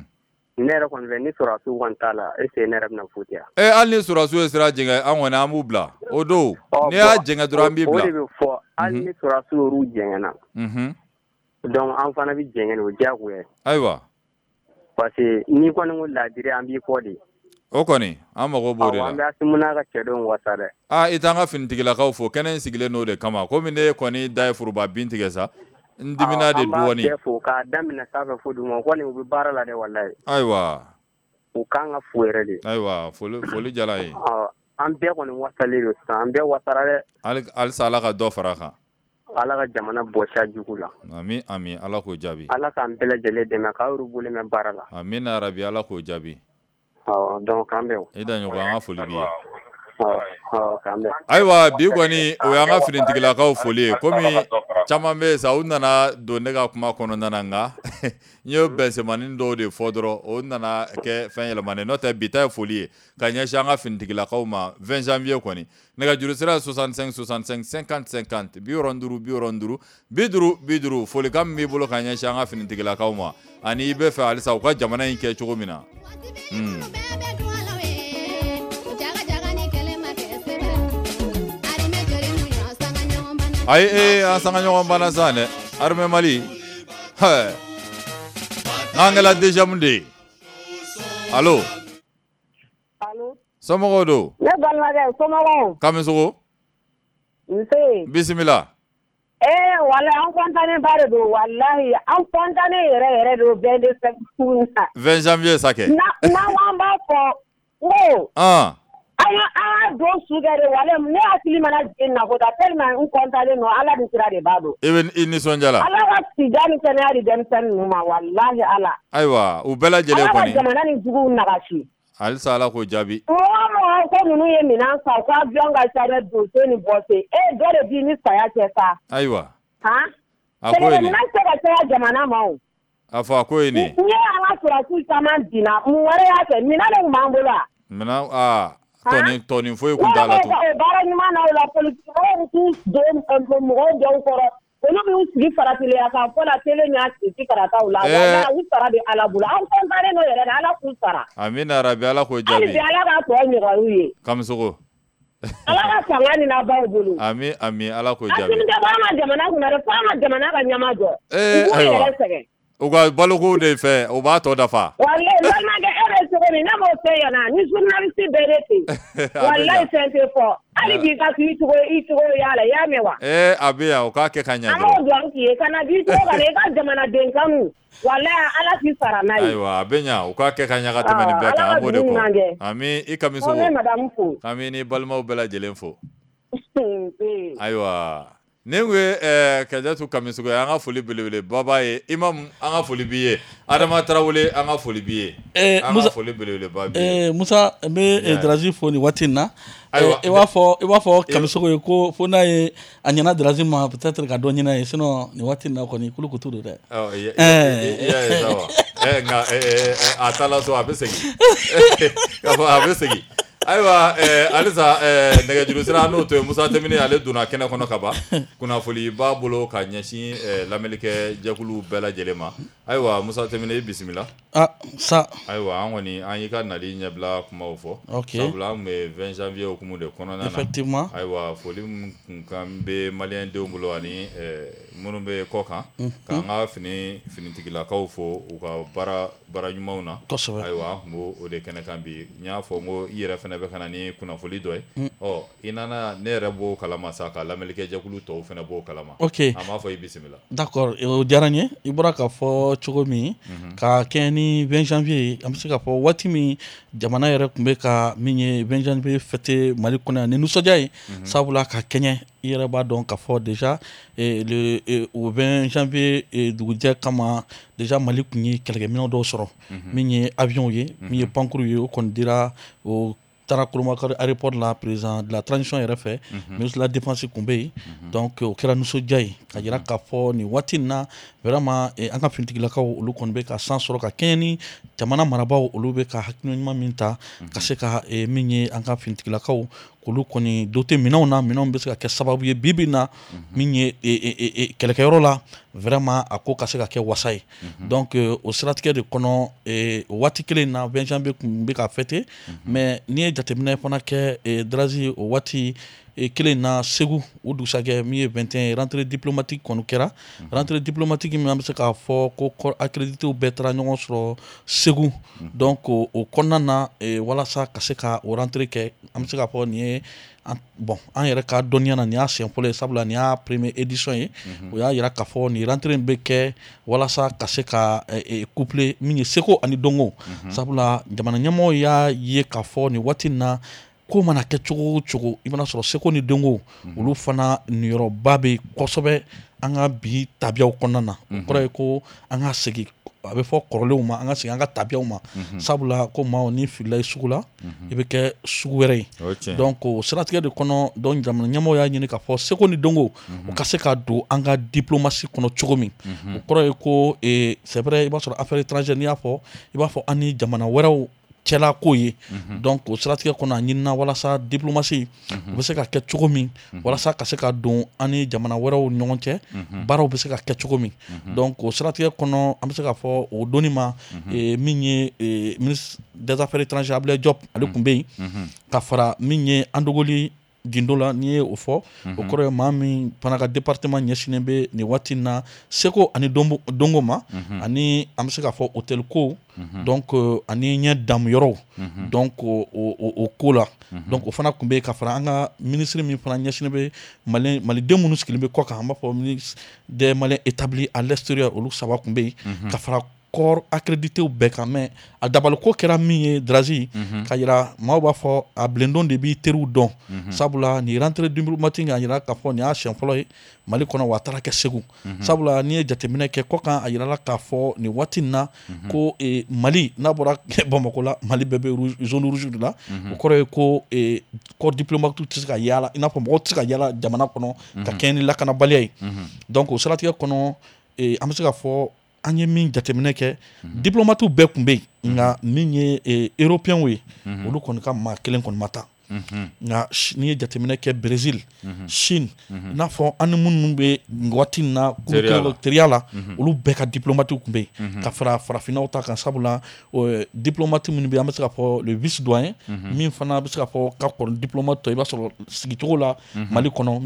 ne yɛrɛ kɔni fɛ ni sɔrɔsiw kɔni t'a la est ce que ne yɛrɛ bɛna futi yan. Eh hali ni sɔrɔsiw ye sira jɛngɛ an kɔni an b'u bila o don n'i y'a jɛngɛ dɔrɔn an b'i bila. o de bɛ fɔ hali ni sɔrɔsiw y'olu jɛngɛna. Mhm. donc an fana bɛ jɛngɛ o diyagoya. ayiwa. parce que n'i kɔni ko laadiri an b'i kɔ de. o kɔni an mago b'o de la. an bɛ Asimuna ka cɛdenw wasa dɛ. ah i t'an ka finitigilakaw fo kɛnɛ in sigilen n'o de kama komi ne kɔni da ye foroba bin tigɛ sa n dimina de dɔɔni. an b'a bɛɛ fo k'a daminɛ sanfɛ fo duguma kɔni u bɛ baara la dɛ walayi. ayiwa. u kan ka fo yɛrɛ de. ayiwa foli foli jala ye. an bɛɛ kɔni wasalen don sisan an bɛɛ wasara dɛ. hali halisa ala ka dɔ fara kan. ala ka jamana bɔsiya jugu la. ami ami ala k'o jaabi. ala k'an bɛɛ lajɛlen dɛmɛ k'aw yɛrɛ bolo mɛn baara la. ami na rabi ala k'o jaabi. awɔ donc k'an bɛn. i da ɲɔgɔn an ka foli b'i ye. k'an bɛn. ayiwa bi kɔni o y'an ka finitigilakaw foli ye komi caman bɛ yen sa u nana don ne ka kuma kɔnɔna na nka n ye bɛnsɛmanin dɔw de fɔ dɔrɔn o nana kɛ fɛn yɛlɛmanen n'o tɛ bi ta ye foli ye ka ɲɛsin an ka finitigilakaw ma vingt janvier kɔni nɛgɛjuru sira ye soixante-cinq soixante-cinq cinquante cinquante bi wɔɔrɔ ni duuru bi wɔɔrɔ ni duuru bi duuru bi duuru folikan min b'i bolo ka ɲɛsin an ka finitigilakaw ma ani i bɛ fɛ halisa u ka jamana in kɛ cogo min na. ayi ee an sanga ɲɔgɔn banna sa dɛ armée Mali hɛ n'an kɛla deuxième de ye allo. allo. somɔgɔw don. ne balimakɛ somɔgɔw. kamisogo. nse. bisimila. ee walahi an kɔntannen ba de don walahi an kɔntannen yɛrɛ yɛrɛ don vingt deux sugu na. vingt janvier sa kɛ. na n'an b'a fɔ ko. an. an y'a don su kɛ de walahi ne hakili mana jigin na ko ta tellement n kɔntannen don ala ni sira de b'a dɔn. i bɛ i nisɔndiyala. ala ka sida ni kɛnɛya di denmisɛnnin ninnu ma walahi ala. ayiwa u bɛɛ lajɛlen kɔni. ala ka jamana ni juguw nagasi. halisa ala k'o jaabi. mɔgɔ mɔgɔ ko ninnu ye minɛn san ko avion ka sariya donso ni bɔse e dɔ de b'i ni saya cɛ sa. ayiwa. han. a ko ye nin. minɛn tɛ ka caya jamana ma o. a fɔ a ko ye nin. n ye an ka sɔrɔsiw caman binna mun wɛrɛ y'a kɛ minɛn de tun b'an bolo a. minɛn aa tɔni tɔni foyi kun t'a la tun. baara ɲuman na o la politikimɔgɔw k'u don mɔgɔw dɔw kɔrɔ olu b'u sigi farafiliya kan fɔ la tele y'a sigi karataw la wala u sara bɛ ala bolo an kɔntannen don yɛrɛ de ala k'u sara. amina rabi ala k'o jaabi. hali bi ala k'a tɔ ɲɔgɔn ye. kamisogo. ala ka fanga nin na baw bolo. ami ami ala k'o jaabi. a tɛ bɔ an ka jamana kunna dɛ fo an ka jamana ka ɲɛma jɔ. ee ayiwa u b'u yɛrɛ sɛgɛn. u ka balokow de fɛ u b'a tɔ dafa. walayi balimakɛ e bɛ cogo min ne m'o fɛ yan na ni journaliste bɛɛ de ten. walayi fɛn tɛ fɔ hali bi ka k'i cogo i cogo y'a la i y'a mɛn wa. ee a bɛ yan o k'a kɛ ka ɲɛ dɔrɔn. an b'o dɔn k'i ye ka na b'i cogo ka na i ka jamanaden kanu walayi ala k'i sara n'a ye. ayiwa a bɛ ɲɛ o k'a kɛ ka ɲɛ ka tɛmɛ nin bɛɛ kan an b'o de fɔ. ami i kamisogo. ne madamu fo. ami ni balimaw bɛɛ lajɛlen fo. ayiwa. ne ko ɛɛ Kɛjatu Kamisogo ye an ka foli belebele baba ye imam an ka foli b'i ye Adama Tarawele an ka foli b'i ye an ka foli belebele ba b'i ye. Musa n bɛ Darazi fo nin waati in na i b'a fɔ i b'a fɔ Kamisogo ye ko fo n'a ye a ɲɛna Darazi ma peut-être ka dɔ ɲɛna ye sinon nin waati in na kɔni kulu kutu don dɛ. ɔ i y'a ye sa wa ɛ nka a taala so a bɛ segin k'a fɔ a bɛ segin. ayiwa halisa nɛgɛjuru sira n'o to ye Musa Tɛmini ale donna kɛnɛ kɔnɔ ka ban kunnafoni b'a bolo ka ɲɛsin lamɛnnikɛ jɛkulu bɛɛ lajɛlen ma ayiwa Musa Tɛmini i bisimila. ah sa. ayiwa an kɔni an y'i ka nali ɲɛbila kumaw fɔ. ok sabula an tun bɛ vingt janvier hukumu de kɔnɔna na. effectivement. ayiwa foli min kun kan bɛ maliyɛn denw bolo ani minnu bɛ kɔ kan k'an ka fini finitigilakaw fo u ka baara baara ɲumanw na. kosɛbɛ. ayiwa an tun b'o de kɛnɛ kan bi n y'a fɔ n ko i yɛrɛ fɛnɛ bɛ ka na ni kunnafoni dɔ ye ɔ i nana ne yɛrɛ b'o kalama sa ka lamɛnnikɛ jɛkulu tɔw fɛnɛ b'o kalama. ok an b'a fɔ i bisimila. d'accord o diyara n ye i bɔra k'a fɔ cogo min ka kɛ ni vingt janvier ye an bɛ se k'a fɔ waati min jamana yɛrɛ tun bɛ ka min ye vingt janvier fête Mali kɔnɔ yan ni nisɔndiya ye sabula ka kɛɲɛ i yɛrɛ b'a dɔn k'a fɔ déjà le o vingt janvier dugujɛ kama déjà Mali tun ye kɛlɛkɛminɛw dɔw sɔrɔ min ye avion ye min ye pankuru ye o kɔni dira o taara Kolomakari aéroport la président de la transition yɛrɛ fɛ ministre de la défense kun bɛ yen donc o kɛra nisɔndiya ye ka jira k'a fɔ nin waati in na vraiment an ka finitigilakaw olu kɔni bɛ ka san sɔrɔ ka kɛɲɛ ni jamana marabaaw olu bɛ ka hakilina ɲuman min ta ka se ka min ye an ka finitigilakaw olu kɔni dote minɛnw na minɛnw bɛ se ka kɛ sababu ye bibi na min ye kɛlɛkɛyɔrɔ la vraiment a ko ka se ka kɛ wasa ye donc o siratigɛ de kɔnɔ o waati kelen na vingt janvier kun bɛ ka fêter mais n'i ye jateminɛ fana kɛ Darazi o waati kelen na Segu o dugusajɛ min ye vingt et un rentrée diplomatique kɔni kɛra rentrée diplomatique min an bɛ se k'a fɔ ko corps accrédité bɛɛ taara ɲɔgɔn sɔrɔ Segu donc o kɔnɔna na walasa ka se ka o rentrée kɛ an bɛ se k'a fɔ nin ye bon an yɛrɛ ka dɔnniya na nin y'a siɲɛ fɔlɔ ye sabula nin y'a premier édition ye o y'a yira k'a fɔ nin rentrée in bɛ kɛ walasa ka se ka couple min ye seko ani dɔnko sabula jamana ɲɛmɔgɔw y'a ye k'a fɔ nin waati in na ko mana kɛ cogo o cogo i bɛna sɔrɔ seko ni dɔnko olu fana niyɔrɔba bɛ kosɛbɛ an ka bi tabiyaw kɔnɔna na o kɔrɔ ye ko an ka segin a bɛ fɔ kɔrɔlenw ma an ka segin an ka tabiyaw ma sabula ko maaw ni filila i sugu la i bɛ kɛ sugu wɛrɛ ye donc o siratigɛ de kɔnɔ donc jamana ɲɛmɔgɔw y'a ɲini k'a fɔ seko ni dɔnko o ka se ka don an ka diplomasi kɔnɔ cogo min o kɔrɔ ye ko c'est vrai i b'a sɔrɔ affaire étrangère n'i y'a fɔ i b'a fɔ an ni jamana wɛrɛw cɛla ko ye donc o siratigɛ kɔnɔ a ɲinina walasa diplomasi u bɛ se ka kɛ cogo min walasa ka se ka don an ni jamana wɛrɛw ɲɔgɔn cɛ baaraw bɛ se ka kɛ cogo min donc o siratigɛ kɔnɔ an bɛ se ka fɔ o donni ma min ye ministre des affaires étrangères Abdoulaye Diop ale tun bɛ yen ka fara min ye an dogoli gindo la n'i ye o fɔ o kɔrɔ ye maa min fana ka département ɲɛsinnen bɛ nin waati in na seko ani dɔnko ma ani an bɛ se k'a fɔ hôtel ko donc ani ɲɛ damu yɔrɔw donc o ko la donc o fana tun bɛ ka fara an ka ministre min fana ɲɛsinnen bɛ maliden minnu sigilen bɛ kɔ kan an b'a fɔ ministre des Maliens établis à l'extérieur olu saba tun bɛ yen ka fara corps accrédité bɛɛ kan mais a dabaliko kɛra min ye Darazi ka yira maaw b'a fɔ a bilendon de b'i teriw dɔn sabula nin rentrée diplomatique a yira k'a fɔ nin y'a siɲɛ fɔlɔ ye Mali kɔnɔ wa a taara kɛ Segu sabula n'i ye jateminɛ kɛ kɔ kan a yirala k'a fɔ nin waati in na ko Mali n'a bɔra Bamako la Mali bɛɛ bɛ zone rouge de la o kɔrɔ ye ko corps diplomatique tɛ se ka yaala i n'a fɔ mɔgɔw tɛ se ka yaala jamana kɔnɔ ka kɛɲɛ ni lakanabaliya ye donc o siratigɛ kɔnɔ an bɛ se ka fɔ an ye min jateminɛ kɛ diplomatiw bɛɛ tun bɛ yen nka min ye européens ye olu kɔni ka maa kelen kɔni ma taa nka n'i ye jateminɛ kɛ Brésil Chine i n'a fɔ an ni minnu bɛ waati in na teriya la olu bɛɛ ka diplomatiw tun bɛ yen ka fara farafinnaw ta kan sabula diplomati minnu bɛ yen an bɛ se ka fɔ le vice doyen min fana bɛ se ka fɔ ka kɔrɔ diplomate tɔ i b'a sɔrɔ sigicogo la Mali kɔnɔ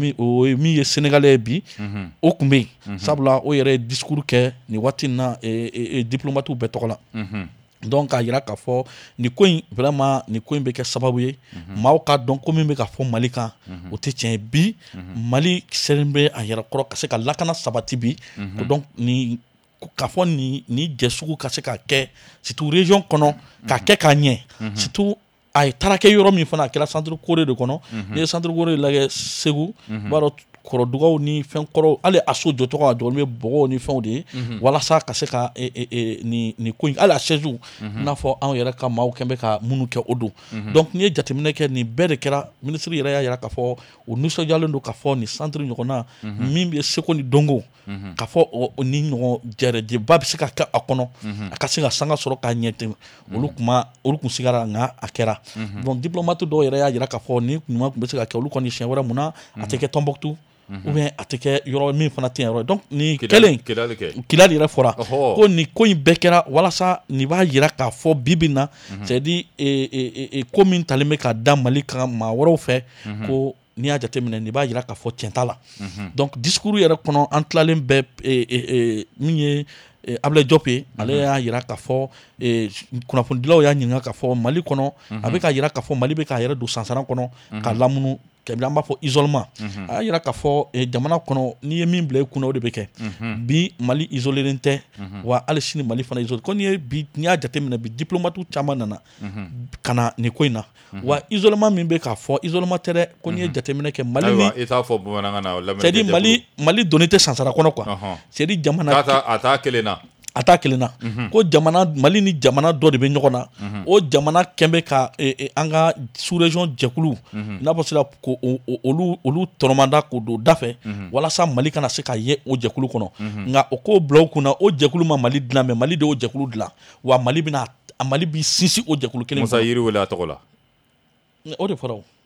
o ye min ye sénégalais ye bi o tun bɛ yen sabula o yɛrɛ ye discours kɛ nin waati in na diplomatiw bɛɛ tɔgɔ la donc k'a yira k'a fɔ nin ko in vraiment nin ko in bɛ kɛ sababu ye maaw ka dɔn ko min bɛ ka fɔ Mali kan o tɛ tiɲɛ ye bi Mali sɛbɛn bɛ a yɛrɛ kɔrɔ ka se ka lakana sabati bi donc ni k'a fɔ nin nin jɛ sugu ka se ka kɛ surtout région kɔnɔ ka kɛ k'a ɲɛ surtout a ye taara kɛ yɔrɔ min fana a kɛra centre Koré de kɔnɔ n'i ye centre Koré lajɛ Segu i b'a dɔn kɔrɔdugaw ni fɛn kɔrɔ hali a so jɔtɔgɔ a jɔlen bɛ bɔgɔw ni fɛnw de ye walasa ka se ka nin ko in hali a siège i n'a fɔ anw yɛrɛ ka maaw kɛn bɛ ka minnu kɛ o don donc n'i ye jateminɛ kɛ nin bɛɛ de kɛra ministre yɛrɛ y'a yira k'a fɔ o nisɔndiyalen don k'a fɔ nin centre ɲɔgɔnna min bɛ seko ni dɔnko k'a fɔ ni ɲɔgɔn jɛrɛjɛba bɛ se ka kɛ a kɔnɔ a ka se ka sanga sɔrɔ k'a ɲɛ ten olu kuma olu kun sigara nka a kɛra donc diplomate dɔw yɛrɛ y'a yira k'a fɔ ni ɲuman kun bɛ se ka kɛ olu kɔni siɲɛ wɛrɛ mun na a tɛ kɛ Tombouctou ou bien a tɛ kɛ yɔrɔ min fana tɛ yen yɔrɔ donc nin kɛlen Kidal yɛrɛ fɔra ko nin ko in bɛɛ kɛra walasa nin b'a yira k'a fɔ bi bi in na c'est à dire ko min talen bɛ ka da Mali kan maa wɛrɛw fɛ ko n'i y'a jateminɛ nin b'a yira k'a fɔ tiɲɛ t'a la donc discours yɛrɛ kɔnɔ an tilalen bɛ min ye Abdoulaye Diop ye ale y'a yira k'a fɔ kunnafonidilaw y'a ɲininka k'a fɔ Mali kɔnɔ a bɛ k'a yira k'a fɔ Mali bɛ k'a yɛrɛ don sansaran kɔnɔ ka lamunu kɛmɛ an b'a fɔ isolement a y'a yira k'a fɔ jamana kɔnɔ n'i ye min bila i kunna o de bɛ kɛ bi Mali isoleren tɛ wa hali sini Mali fana isolé ko n'i ye bi n'i y'a jateminɛ bi diplomatiw caman nana ka na nin ko in na wa isolement min bɛ k'a fɔ isolement tɛ dɛ ko n'i ye jateminɛ kɛ Mali ni i t'a fɔ bamanankan na c'est à dire Mali Mali donnen tɛ sansara kɔnɔ quoi c'est à dire jamana a t'a kelen na a t'a kelen na ko jamana Mali ni jamana dɔ de bɛ ɲɔgɔn na o jamana kɛn bɛ ka an ka sous région jɛkulu n'a fɔ sera ko olu olu tɔnɔmanda k'o don da fɛ walasa Mali kana se ka ye o jɛkulu kɔnɔ nka o k'o bila o kunna o jɛkulu ma Mali dilan mais Mali de y'o jɛkulu dilan wa Mali bɛna Mali b'i sinsin o jɛkulu kelen Musa Yiri wele a tɔgɔ la o de fɔra o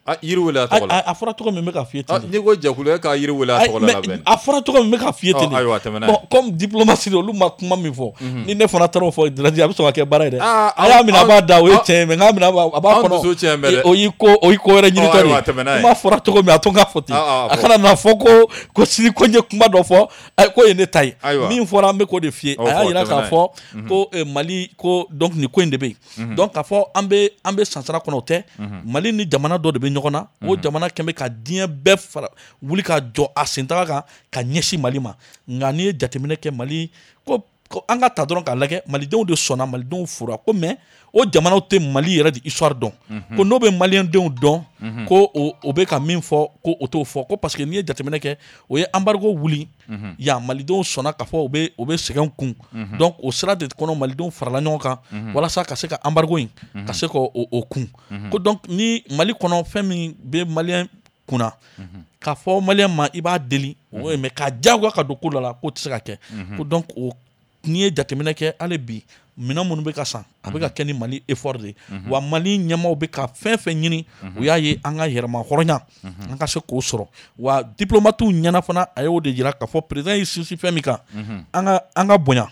a yiri wele a tɔgɔ la a fɔra tɔgɔ min bɛ ka f'i ye ten n'i ko jɛkulu e ka yiri wele a tɔgɔ la labɛn a fɔra tɔgɔ min bɛ ka f'i ye ten ayiwa tɛmɛ n'a bon comme diplomatie olu ma kuma min fɔ ni ne fana taara o fɔ Drazi a bɛ sɔn ka kɛ baara ye dɛ a y'a minɛ a b'a da o ye tiɲɛ mais nka minɛ a b'a kɔnɔ o y'i ko o y'i ko wɛrɛ ɲini tɔ de ye kuma fɔra tɔgɔ min a to n ka fɔ ten a kana na fɔ ko ko sini ko n ye kuma dɔ fɔ ko ye ne ta ye min fɔra an bɛ k'o de f'i ye a y'a yira k'a fɔ ko Mali ko donc nin ko in de bɛ yen donc k'a fɔ an bɛ an bɛ sansara kɔnɔ o tɛ Mali ni jamana dɔ de bɛ ɲɔgɔn na o jamana kɛmɛ ka diɲɛ bɛɛ fara wuli ka jɔ a sentaga kan ka ɲɛsin Mali ma nka n'i ye jateminɛ kɛ Mali ko an ka ta dɔrɔn k'a lajɛ malidenw de sɔnna malidenw fura ko mais o jamanaw tɛ Mali yɛrɛ de histoire dɔn ko n'o bɛ maliyɛndenw dɔn ko o bɛ ka min fɔ ko o t'o fɔ ko parce que n'i ye jateminɛ kɛ o ye embargo wuli yan malidenw sɔnna k'a fɔ o bɛ o bɛ sɛgɛn kun donc o sira de kɔnɔ malidenw farala ɲɔgɔn kan walasa ka se ka embargo in ka se ka o kun ko donc ni Mali kɔnɔ fɛn min bɛ maliyɛn kunna k'a fɔ maliyɛn ma i b'a deli o ye mais k'a diyagoya ka don ko dɔ la k'o tɛ se ka kɛ ko donc o n'i ye jateminɛ kɛ hali bi minɛn minnu bɛ ka san a bɛ ka kɛ ni Mali effort de wa Mali ɲɛmaaw bɛ ka fɛn fɛn ɲini o y'a ye an ka yɛrɛma hɔrɔnya an ka se k'o sɔrɔ wa diplomatiw ɲɛna fana a y'o de jira k'a fɔ président y'i sinsin fɛn min kan an ka an ka bonya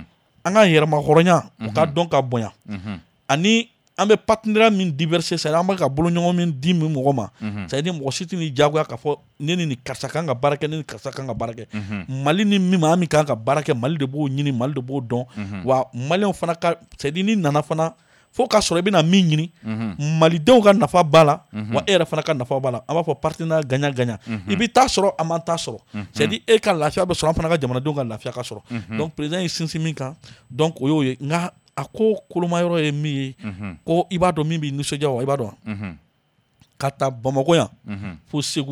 an ka yɛrɛma hɔrɔnya o ka dɔn ka bonya ani an bɛ partenariat min diverser c'est an bɛ ka boloɲɔgɔn min di min mɔgɔ ma c'est dire mɔgɔ si tɛ ni diyagoya k'a fɔ ne ni karisa kan ka baara kɛ ne ni karisa kan ka baara kɛ Mali ni min maa min kan ka baara kɛ Mali de b'o ɲini Mali de b'o dɔn wa maliyɛnw fana ka c'est dire ni nana fana fo k'a sɔrɔ i bɛna min ɲini malidenw ka nafa b'a la wa e yɛrɛ fana ka nafa b'a la an b'a fɔ partenariat gagnant gagnant i bɛ taa sɔrɔ a man taa sɔrɔ c'est dire e ka lafiya bɛ sɔrɔ an fana ka jamanadenw ka lafiya ka sɔrɔ donc président y'i sinsin min kan donc o y'o ye nka a ko koloma yɔrɔ ye min ye ko i b'a dɔn min b'i nisɔndiya wa i b'a dɔn ka taa Bamakɔ yan fo Segu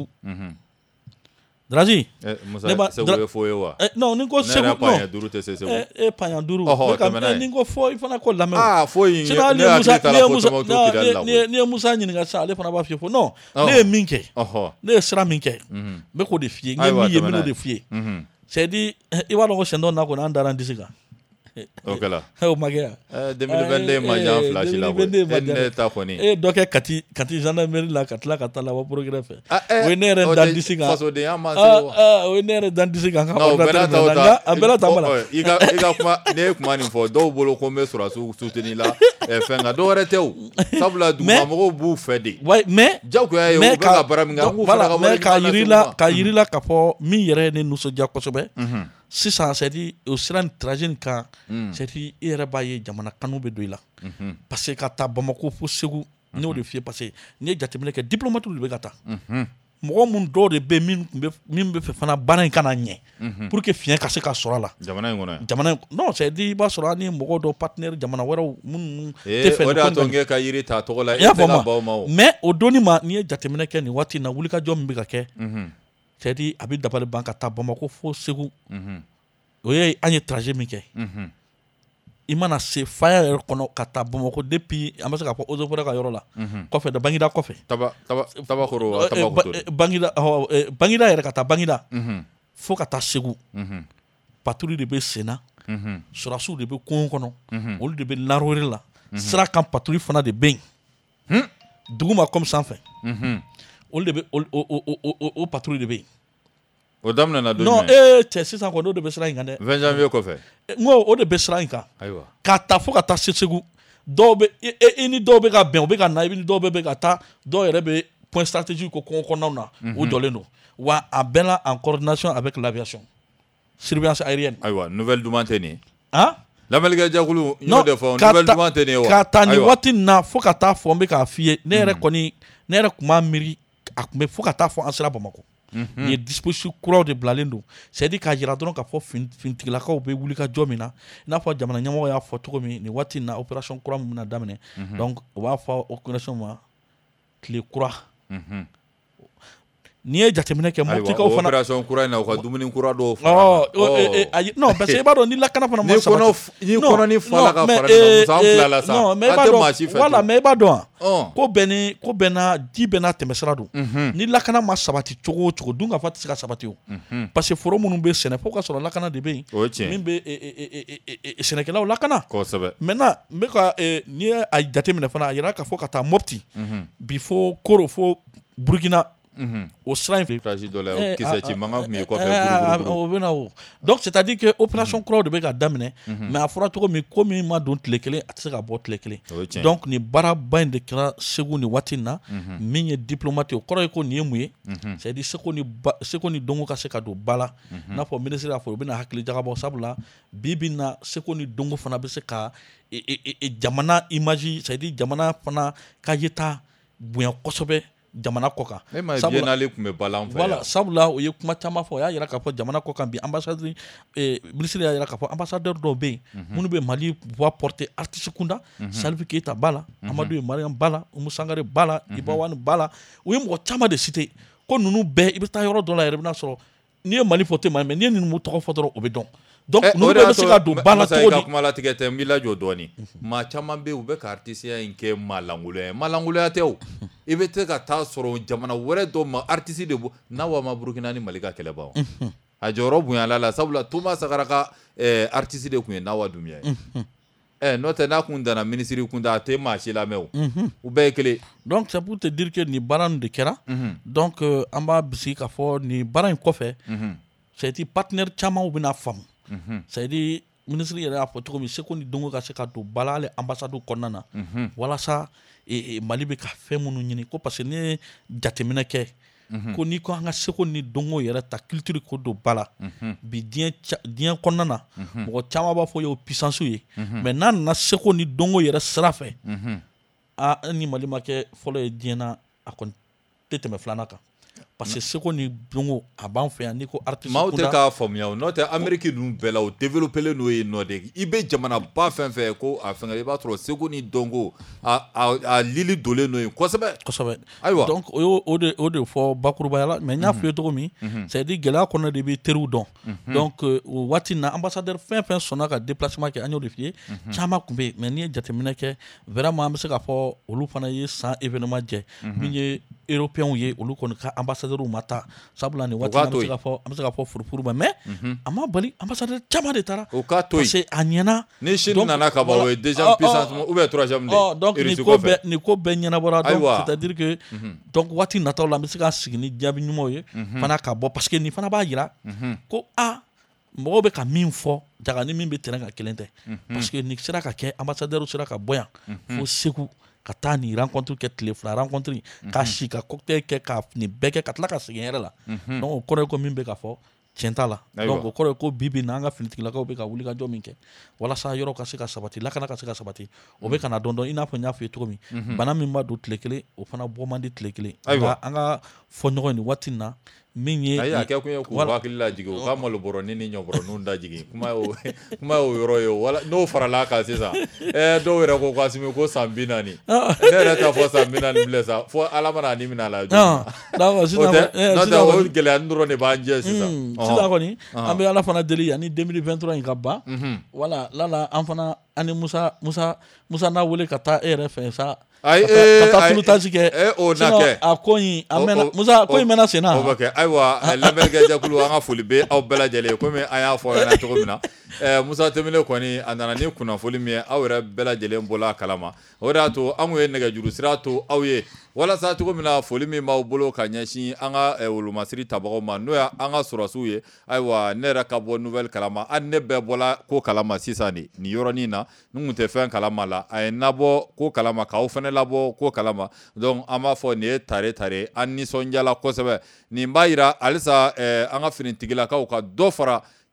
Drazi Musa Segu ye fo ye wa non ni ko Segu non duuru tɛ se Segu e paɲa duuru ni ko fo i fana ko lamɛn ah fo in ne hakili t'a la fo caman t'o kiri la ni ye Musa ɲininka sisan ale fana b'a f'i ye fo non ne ye min kɛ ne ye sira min kɛ n bɛ k'o de f'i ye n ye min ye n bɛ n'o de f'i ye c'est dire i b'a dɔn ko siyɛn dɔ na kɔni an dara an disi kan o kɛla o ma kɛ yan deux mille vingt-deux ma jan flash la ko e ne ta kɔni e dɔ kɛ kati kati gendarmerie la ka tila ka taa la wa progrès fɛ o ye ne yɛrɛ dan disi kan fasodenya ma se wa o ye ne yɛrɛ dan disi kan ka ordinateur na nka a bɛɛ la ta bala i ka i ka kuma ne ye kuma nin fɔ dɔw bolo ko n bɛ sɔrɔsiw soutenir la fɛn nka dɔw wɛrɛ tɛ o sabula dugumamɔgɔw b'u fɛ de mais jagoya ye u bɛ ka baara min kɛ an k'u fana ka wari ka yiri la ka yiri la k'a fɔ min yɛrɛ ye ne nisɔndiya kosɛbɛ sisan c'est dire o sira ni trajet nin kan c'est dire i yɛrɛ b'a ye jamana kanu bɛ don i la parce que ka taa Bamakɔ fo Segu n y'o de f'i ye parce que n'i ye jateminɛ kɛ diplomatiw de bɛ ka taa mɔgɔ mun dɔw de bɛ min tun bɛ min bɛ fɛ fana baara in kana ɲɛ pour que fiɲɛ ka se ka sɔrɔ a la jamana in kɔnɔ jamana in non c'est dire i b'a sɔrɔ ani mɔgɔ dɔw partenaire jamana wɛrɛw minnu tɛ fɛ o de y'a to n k'e ka yiri ta tɔgɔ la i y'a tɛ ka baw ma o mais o donni ma n'i ye jateminɛ kɛ nin waati in na wulikajɔ min bɛ ka kɛ c'est dire a bɛ dabali ban ka taa Bamakɔ fo Segu o ye an ye trajet min kɛ i mana se faya yɛrɛ kɔnɔ ka taa Bamakɔ depuis an bɛ se k'a fɔ eaux et forêts ka yɔrɔ la kɔfɛ da Bangida kɔfɛ taba taba tabakoro tabakoro Bangida Bangida yɛrɛ ka taa Bangida fo ka taa Segu patrouille de bɛ sen na sɔrɔsiw de bɛ kungo kɔnɔ olu de bɛ larori la sira kan patrouille fana de bɛ yen duguma comme sanfɛ olu de bɛ o patrouille de bɛ yen o daminɛna don non ee cɛ sisan kɔni o de bɛ sira in kan dɛ vingt janvier kɔfɛ n ko o de bɛ sira in kan ayiwa k'a ta fo ka taa se Segu dɔw bɛ i ni dɔw bɛ ka bɛn o bɛ ka na i ni dɔw bɛ ka taa dɔw yɛrɛ bɛ point stratégique ko kɔngɔ kɔnɔnaw na o jɔlen don wa a bɛɛ la en coordination avec l'aviation surveillance aérienne ayiwa nouvelle duman tɛ nin han lamɛnnikɛ jɛkulu n y'o de fɔ nouvelle duman tɛ nin ye wa k'a ta nin waati nin na fo ka taa fɔ n bɛ k'a f'i ye ne yɛrɛ kɔni ne yɛrɛ tun b'a miiri a tun bɛ fo ka taa fɔ an sera Bamakɔ nin ye disposition kuraw de bilalen don c'est dire k'a jira dɔrɔn k'a fɔ finitigilakaw bɛ wuli ka jɔ min na i n'a fɔ jamana ɲɛmɔgɔ y'a fɔ cogo min nin waati in na opération kura min bɛna daminɛ donc o b'a fɔ opération ma tile kura n'i ye jateminɛ kɛ mɔptikaw fana opération kura in na u ka dumuni kura dɔw fara non parce que i b'a dɔn ni lakana fana ma sabati ni kɔnɔni fala ka fara musa an filala sa non mais i b'a dɔn voilà mais i b'a dɔn ko bɛɛ ni ko bɛɛ n'a di bɛɛ n'a tɛmɛsira don ni lakana ma sabati cogo o cogo dun ka fa tɛ se ka sabati o parce que foro minnu bɛ sɛnɛ fo ka sɔrɔ lakana de bɛ yen min bɛ sɛnɛkɛlaw lakana maintenant n bɛ ka n'i ye a jateminɛ fana a yira k'a fɔ ka taa Mopti bi fo Koro fo Burkina au sera donc c'est-à-dire que opération kuraw de bɛ ka daminɛ mais a fɔra cogo min ko min ma don tile kelen a tɛ se ka bɔ tile kelen donc ni baaraba in de kɛra Segu ni waati in na min ye diplomate o kɔrɔ ye ko nin ye mun ye c'est-à-dire Seko ni Seko ni Dongo ka se ka don ba la n'a fɔ ministre y'a fɔ u bɛna hakili jagabɔ sabula bi bi in na Seko ni Dongo fana bɛ se ka jamana image c'est-à-dire jamana fana ka yeta bonya kosɛbɛ jamana kɔ kan voilà sabula o ye kuma caman fɔ o y'a yira k'a fɔ jamana kɔ kan bi ambassadeur ministre y'a yira k'a fɔ ambassadeur dɔw bɛ yen minnu bɛ Mali voix porter artiste kunda Salif Keita b'a la Amadu Mariam b'a la Umu Sangare b'a la Iba Wani b'a la u ye mɔgɔ caman de citer ko ninnu bɛɛ i bɛ taa yɔrɔ dɔ la yɛrɛ i bɛna sɔrɔ n'i ye Mali fɔ ten Mali mais n'i ye ninnu tɔgɔ fɔ dɔrɔn o bɛ dɔn donc ninnu bɛɛ bɛ se ka don ba la cogo di ka kuma latigɛ tɛ n b'i lajɔ dɔɔni maa caman bɛ yen u bɛ ka artisiya in kɛ malangoloya malangoloya tɛ o i bɛ se ka taa sɔrɔ jamana wɛrɛ dɔ ma artiste de bɔ n'a wa ma Burukina ni Mali ka kɛlɛba a jɔyɔrɔ bonyala la sabula Toma Sakara ka artiste de tun ye Nawa Dumbuya ye ɛ n'o tɛ n'a kun danna ministre kun da a tɛ maa si lamɛn o u bɛɛ ye kelen donc c'est pour te dire que nin baara in de kɛra donc an b'a bisigi k'a fɔ nin baara in kɔfɛ c'est partenaire caman u bɛna faamu c'est-à-dire ministre yɛrɛ y'a fɔ cogo min Seko ni Dongo ka se ka don ba la hali ambassade kɔnɔna na walasa Mali bɛ ka fɛn minnu ɲini ko parce que ne ye jateminɛ kɛ ko n'i ko an ka Seko ni Dongo yɛrɛ ta culture ko don ba la bi diɲɛ kɔnɔna na mɔgɔ caman b'a fɔ o ye puissance ye mais n'a nana Seko ni Dongo yɛrɛ sira fɛ ah ni Mali ma kɛ fɔlɔ ye diɲɛ na a kɔni tɛ tɛmɛ filanan kan parce que Seko ni Dongo a b'an fɛ yan n'i ko artiste maaw tɛ k'a faamuya o n'o tɛ Amérique ninnu bɛɛ la o développé n'o ye nɔ de i bɛ jamana ba fɛn fɛn ko a fɛngɛ i b'a sɔrɔ Seko ni Dongo a a lili dolen n'o ye kosɛbɛ kosɛbɛ ayiwa donc o y'o o de o de fɔ bakurubaya la mais n y'a f'i ye cogo min c'est à dire gɛlɛya kɔnɔ de bɛ teriw dɔn donc o waati in na ambassadeur fɛn fɛn sɔnna ka déplacement kɛ an y'o de f'i ye caman tun bɛ yen mais n'i ye jateminɛ kɛ vraiment an bɛ se k'a fɔ olu fana ye san événement jɛ min ye européens ye olu kɔni ka ambassadeur ma taa sabula nin waati an bɛ se k'a fɔ an bɛ se k'a fɔ furufuru ma mais a ma bali ambassadeur caman de taara o k'a to yen parce que a ɲɛna ni Chine nana ka ban o ye deuxième puissance ou bien troisième de donc nin ko bɛɛ nin ko bɛɛ ɲɛnabɔra donc c'est à dire que donc waati nataw la an bɛ se ka sigi ni jaabi ɲumanw ye fana ka bɔ parce que nin fana b'a yira ko a mɔgɔw bɛ ka min fɔ jaga ni min bɛ terrain kan kelen tɛ parce que nin sera ka kɛ ambassadeur sera ka bɔ yan fo Segu ka taa nin rencontre kɛ tile fila rencontre ka si ka cocktail kɛ ka nin bɛɛ kɛ ka tila ka segin yɛrɛ la donc o kɔrɔ ye ko min bɛ ka fɔ tiɲɛ t'a la donc o kɔrɔ ye ko bi bi in na an ka finitigilakaw bɛ ka wuli ka jɔ min kɛ walasa yɔrɔ ka se ka sabati lakana ka se ka sabati o bɛ ka na dɔn dɔn i n'a fɔ n y'a fɔ i ye cogo min bana min b'a don tile kelen o fana bɔ man di tile kelen nka an ka fɔ ɲɔgɔn nin waati in na min ye ayi a kɛ kun ye k'u hakili lajigin u ka malobɔrɔnin ni ɲɔbɔrɔninw dajigin kuma y'o kuma y'o yɔrɔ ye wala n'o farala kan sisan ɛɛ dɔw yɛrɛ ko Kasimi ko san bi naani ne yɛrɛ t'a fɔ san bi naani bilen sa fo Ala mana ni minɛ a la d'accord sisan n'o tɛ o gɛlɛya dɔrɔn de b'an jɛ sisan sisan kɔni an bɛ Ala fana deli yanni deux mille vingt-trois in ka ban wala lala an fana an ni Musa Musa Musa n'a wele ka taa e yɛrɛ fɛ sa ayi ka taa tulutasi kɛ o na kɛ a ko in a mɛna Musa ko in mɛna sen na o bɛ kɛ ayiwa lamɛnnikɛjɛkulu an ka foli bɛ aw bɛɛ lajɛlen ye komi an y'a fɔ aw ɲɛna cogo min na Musa Tɛmɛne kɔni a nana ni kunnafoni min ye aw yɛrɛ bɛɛ lajɛlen bɔra a kalama o de y'a to an kun ye nɛgɛjuru sira to aw ye walasa cogo min na foli min b'aw bolo ka ɲɛsin an ka wolomasiri tabagaw ma n'o ye an ka sɔrɔsiw ye ayiwa ne yɛrɛ ka bɔ nouvelle kalama hali ne bɛɛ bɔra ko kalama sisan de nin yɔrɔnin na n kun tɛ fɛn kalama la a ye nabɔ ko kalama k'aw fɛnɛ labɔ ko kalama donc an b'a fɔ nin ye tare tare an nisɔndiyala kosɛbɛ nin b'a yira halisa an ka finitigilakaw ka dɔ fara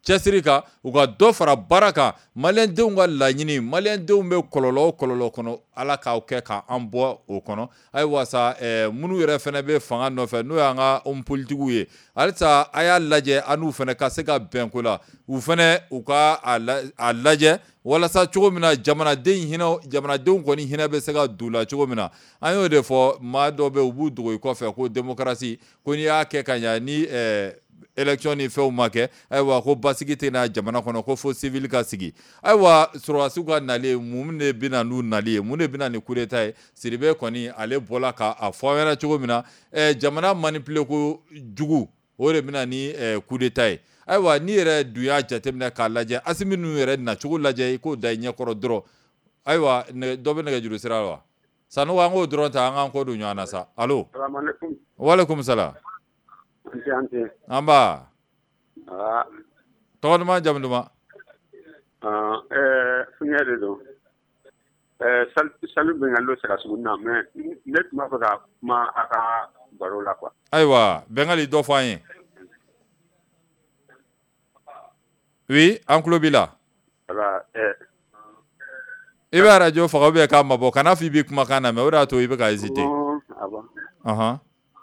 cɛsiri kan u ka dɔ fara baara kan maliyɛndenw ka laɲini maliyɛndenw bɛ kɔlɔlɔ o kɔlɔlɔ kɔnɔ ala k'aw kɛ k'an bɔ o kɔnɔ ayiwa sa ɛɛ minnu yɛrɛ fana bɛ fanga nɔfɛ n'o y'an ka homme politiques ye halisa a y'a lajɛ an n'u fana ka se ka bɛn ko la u fana u ka a lajɛ walasa cogo min na jamanaden hinɛ jamanadenw kɔni hinɛ bɛ se ka don la cogo min na an y'o de fɔ maa dɔ bɛ u b'u dogo i kɔfɛ ko démocratie ko n'i y'a kɛ ka ɲa ni ɛɛ élection ni fɛnw ma kɛ ayiwa ko basigi tɛ na jamana kɔnɔ ko fo civil ka sigi ayiwa sɔrɔdasiw ka nali mun de bɛna n'u nali ye mun de bɛna ni coup d'état ye Sidibe kɔni ale bɔla k'a fɔ an ɲɛna cogo min na ɛɛ jamana manipulé ko jugu o de bɛna ni coup d'état ye ayiwa n'i yɛrɛ dun y'a jateminɛ k'a lajɛ Asimi ninnu yɛrɛ nacogo lajɛ i k'o da i ɲɛkɔrɔ dɔrɔn ayiwa dɔ bɛ nɛgɛjuru sira la wa Sanogo an k'o dɔrɔn ta an k'an kɔ don ɲɔgɔn na sa allo walekum salam Amba. Ah. Tɔgɔ duman jamu duman. Ah, eh, fɛngɛ de don. Eh, sal salu bɛ n lo sira sugu na mais ne tun b'a fɛ ka kuma a ka baro la quoi. Ayiwa, Bengali dɔ fɔ an ye. Oui, an tulo b'i la. Voilà, eh. I bɛ radio faga ou bien k'a mabɔ kana fɔ i bɛ kumakan na mais o de y'a to i bɛ ka hésiter. Ah bon. Ahan.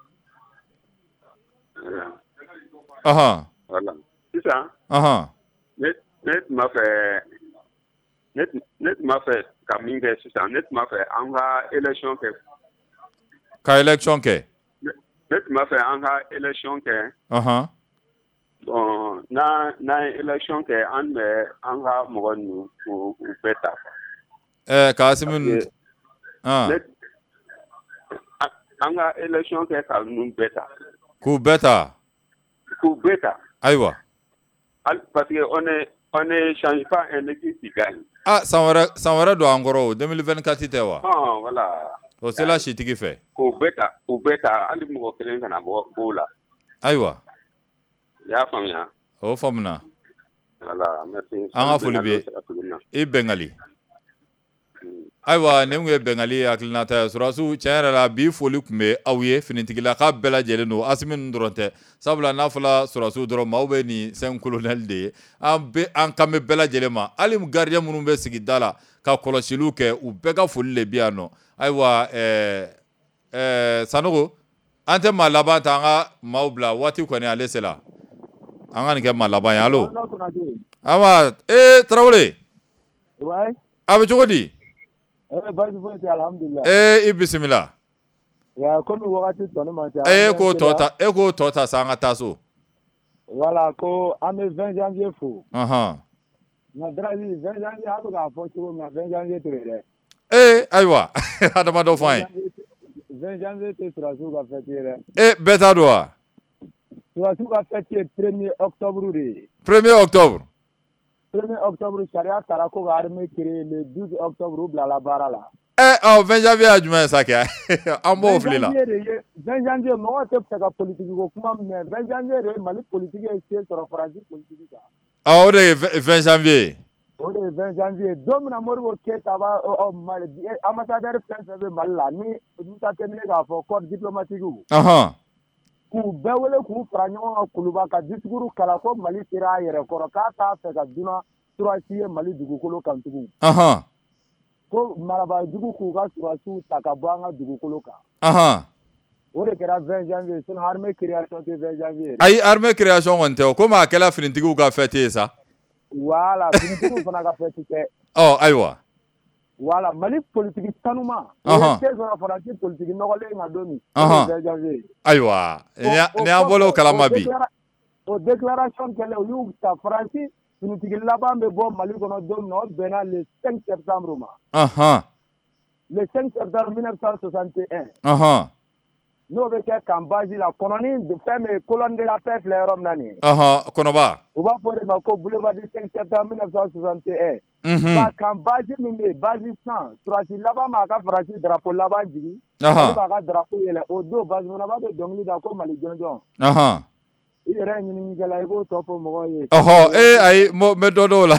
Ahan. Voilà. Sisan. Ahan. Ne ne tun b'a fɛ ne ne tun b'a fɛ ka min kɛ sisan ne tun b'a fɛ an ka élection kɛ. Ka élection kɛ. Ne tun b'a fɛ an ka élection kɛ. Ahan. Bon n'a n'a ye élection kɛ an bɛ an ka mɔgɔ ninnu u bɛɛ ta. Ɛɛ ka Asimi ninnu. An ka élection kɛ ka ninnu bɛɛ ta. K'u bɛɛ ta. K'u bɛɛ ta. Ayiwa. Parce que on ne on ne change pas un équipe qui gagne. Ah, san wɛrɛ san wɛrɛ don an kɔrɔ o deux mille vingt-quatre tɛ wa? Ah voilà. O sela sitigi fɛ. K'u bɛɛ ta k'u bɛɛ ta hali mɔgɔ kelen kana bɔ b'o la. Ayiwa. I y'a faamuya. O faamuna. Voilà, merci. An ka foli bɛ i Bengali. Ayiwa nin kun ye Bengali hakilinata ye sɔrɔdasiw tiɲɛ yɛrɛ la bi foli tun bɛ aw ye finitigilaka bɛɛ lajɛlen don Asimi ninnu dɔrɔn tɛ sabula n'a fɔla sɔrɔdasiw dɔrɔn maaw bɛ nin cinq colonel de ye an bɛ an kan bɛ bɛɛ lajɛlen ma hali gardien minnu bɛ sigida la ka kɔlɔsiliw kɛ u bɛɛ ka foli de bɛ yan nɔ ayiwa ɛɛ ɛɛ Sanogo an tɛ maa laban ta an ka maaw bila waati kɔni ale sera an ka nin kɛ maa laban ye allo ayiwa ee Tarawele a bɛ cogo di? Eh, i bisimila. Ya komi wagati tɔni man ca. Eh ko tɔ ta e ko tɔ ta sa an ka taa so. Voilà ko an bɛ vingt janvier fo. Ɔhɔn. Nka Drazi vingt janvier a bɛ k'a fɔ cogo min na vingt janvier tɛ dɛ. Eh ayiwa adama dɔ fɔ an ye. vingt janvier tɛ sɔrɔdasiw ka fête ye dɛ. Eh bɛɛ t'a dɔn wa? Sɔrɔdasiw ka fête ye premier octobre de ye. premier octobre. premier octobre sariya taara ko ka armée créer le douze octobre u bilala baara la. Eh ɔ vingt janvier a jumɛn ye sa kɛ an b'o fili la. vingt janvier mɔgɔw tɛ fɛ ka politique ko kuma mɛn vingt janvier de ye Mali politique ye sen sɔrɔ Faransi politique kan. Ɔ o de ye vingt janvier. O de ye vingt janvier don min na Modibo Keyita b'a Mali ambassadeur fɛn fɛn bɛ Mali la ni Musa Tɛmɛne k'a fɔ corps diplomatique u. Ɔhɔn. K'u bɛɛ wele k'u fara ɲɔgɔn kan Kuluba ka discours kalan ko Mali sera a yɛrɛ kɔrɔ k'a t'a fɛ ka dunan surasi ye Mali dugukolo kan tugun. Ɔhɔn. Ko marabajugu k'u ka surasiw ta ka bɔ an ka dugukolo kan. Ɔhɔn. O de kɛra vingt janvier sinon armée création tɛ vingt janvier. Ayi armée création kɔni tɛ o komi a kɛla finitigiw ka fête ye sa. Voilà finitigiw fana ka fête tɛ. Ɔ ayiwa. Voilà Mali politique sanuma. Ɔhɔn. O ye sɔrɔ Faransi politique nɔgɔlen ka don min. Ɔhɔn. vingt janvier. Ayiwa ni an bɔra o kalama bi. O déclaration kɛlɛ u y'u ta Faransi finitigi laban bɛ bɔ Mali kɔnɔ don min na o bɛnna le cinq septembre ma. Ɔhɔn. Le cinq septembre mille neuf cent soixante et un. Ɔhɔn. N'o bɛ kɛ kan base la kɔnɔni fɛn min colonne de la paix filɛ yɔrɔ min na nin ye. Ɔhɔn kɔnɔba. U b'a fɔ de ma ko boulevard du cinq septembre mille neuf cent soixante et un. Unhun. Ka kan base min bɛ yen base cent surasi laban ma a ka Faransi drapeau laban jigin. Ɔhɔn. O b'a ka drapeau yɛlɛ o don base munaba bɛ dɔnkili da ko Mali jɔnjɔn. Ɔhɔn. I yɛrɛ ye ɲininikɛla i b'o tɔ fɔ mɔgɔw ye. Ɔhɔn ee ayi n bɛ dɔ dɔn o la.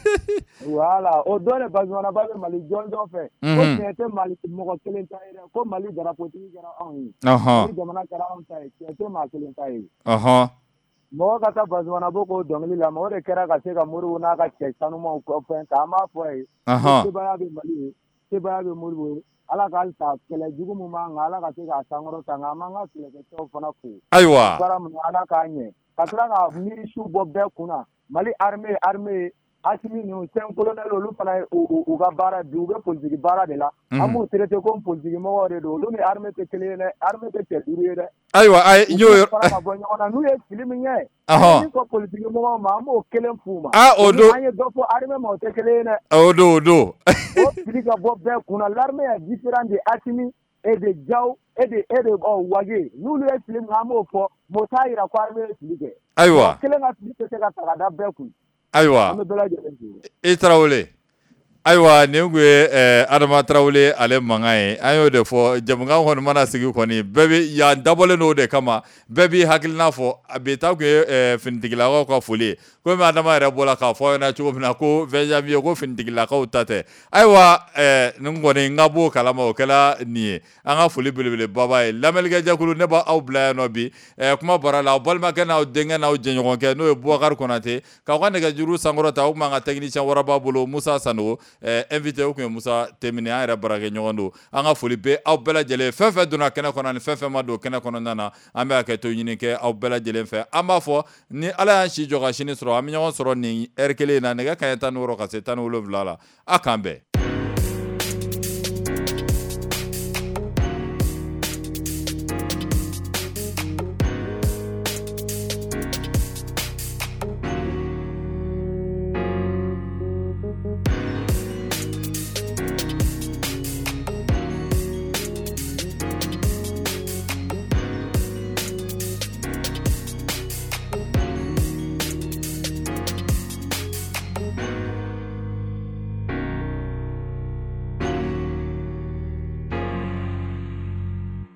Voilà o don de base munaba bɛ Mali jɔnjɔn fɛ. Ko tiɲɛ tɛ Mali mɔgɔ kelen ta ye dɛ ko Mali drapeau tigi kɛra anw ye. Ɔhɔn. Ni jamana kɛra anw ta ye tiɲɛ tɛ maa kelen ta ye. Ɔhɔn. mɔgɔ ka taa Bazumana bɔ k'o dɔnkili lamɛn o de kɛra ka se ka Modibo n'a ka cɛ sanumanw kɔ fɛn ta an b'a fɔ a ye sebaya bɛ Mali ye sebaya bɛ Modibo ye Ala ka halisa kɛlɛ jugu min b'an kan Ala ka se k'a sankɔrɔta nka an b'an ka kɛlɛkɛcɛw fana fo ayiwa baara min Ala k'a ɲɛ ka tila ka miirisiw bɔ bɛɛ kunna Mali armée armée Asimi ni sen colonel olu fana u ka baara bi u bɛ politique baara de la an b'u traité comme politique mɔgɔw de don olu ni armée tɛ kelen ye dɛ armée tɛ cɛ duuru ye dɛ ayiwa ayi n y'o fara ka bɔ ɲɔgɔn na n'u ye fili min kɛ ni ko politique mɔgɔw ma an b'o kelen f'u ma ah o don an ye dɔ fɔ armée ma o tɛ kelen ye dɛ o don o don o fili ka bɔ bɛɛ kunna l'armée est différent de Asimi et de Diaw et de et de Wage n'olu ye fili min an b'o fɔ m'o t'a yira ko armée ye fili kɛ ayiwa kelen ka fili tɛ se ka ta ka da bɛɛ kun ayiwa i Tarawele ayiwa nin kun ye Adama Tarawele ale mankan ye an y'o de fɔ jamukan kɔni mana sigi kɔni bɛɛ bɛ yan dabɔlen n'o de kama bɛɛ b'i hakilina fɔ a bɛ taa kun ye finitigilakaw ka foli ye komi Adama yɛrɛ bɔra k'a fɔ ɲɛna cogo min na ko vingt janvier ko finitigilakaw ta tɛ ayiwa nin kɔni n ka b'o kalama o kɛla nin ye an ka foli belebeleba ye lamɛnnikɛjɛkulu ne b'aw bila yan nɔ bi kuma bara la aw balimakɛ n'aw denkɛ n'aw jɛɲɔgɔnkɛ n'o ye Bubakari Konate k'aw ka nɛgɛjuru sankɔrɔta o tuma an ka technicien wɛrɛ b'a bolo Musa Sanogo invité o kun ye Musa Temini an yɛrɛ barakɛ ɲɔgɔn don an ka foli bɛ aw bɛɛ lajɛlen fɛn fɛn donna kɛnɛ kɔnɔ ni fɛn fɛn ma don kɛnɛ kɔnɔna na an bɛ hakɛto ɲini kɛ aw bɛɛ lajɛlen fɛ an b'a fɔ ni Ala y'an si jɔ ka sini sɔrɔ an bɛ ɲɔgɔn sɔrɔ nin heure kelen in na nɛgɛ kanɲɛ tan ni wɔɔrɔ ka se tan ni wolonwula la a k'an bɛn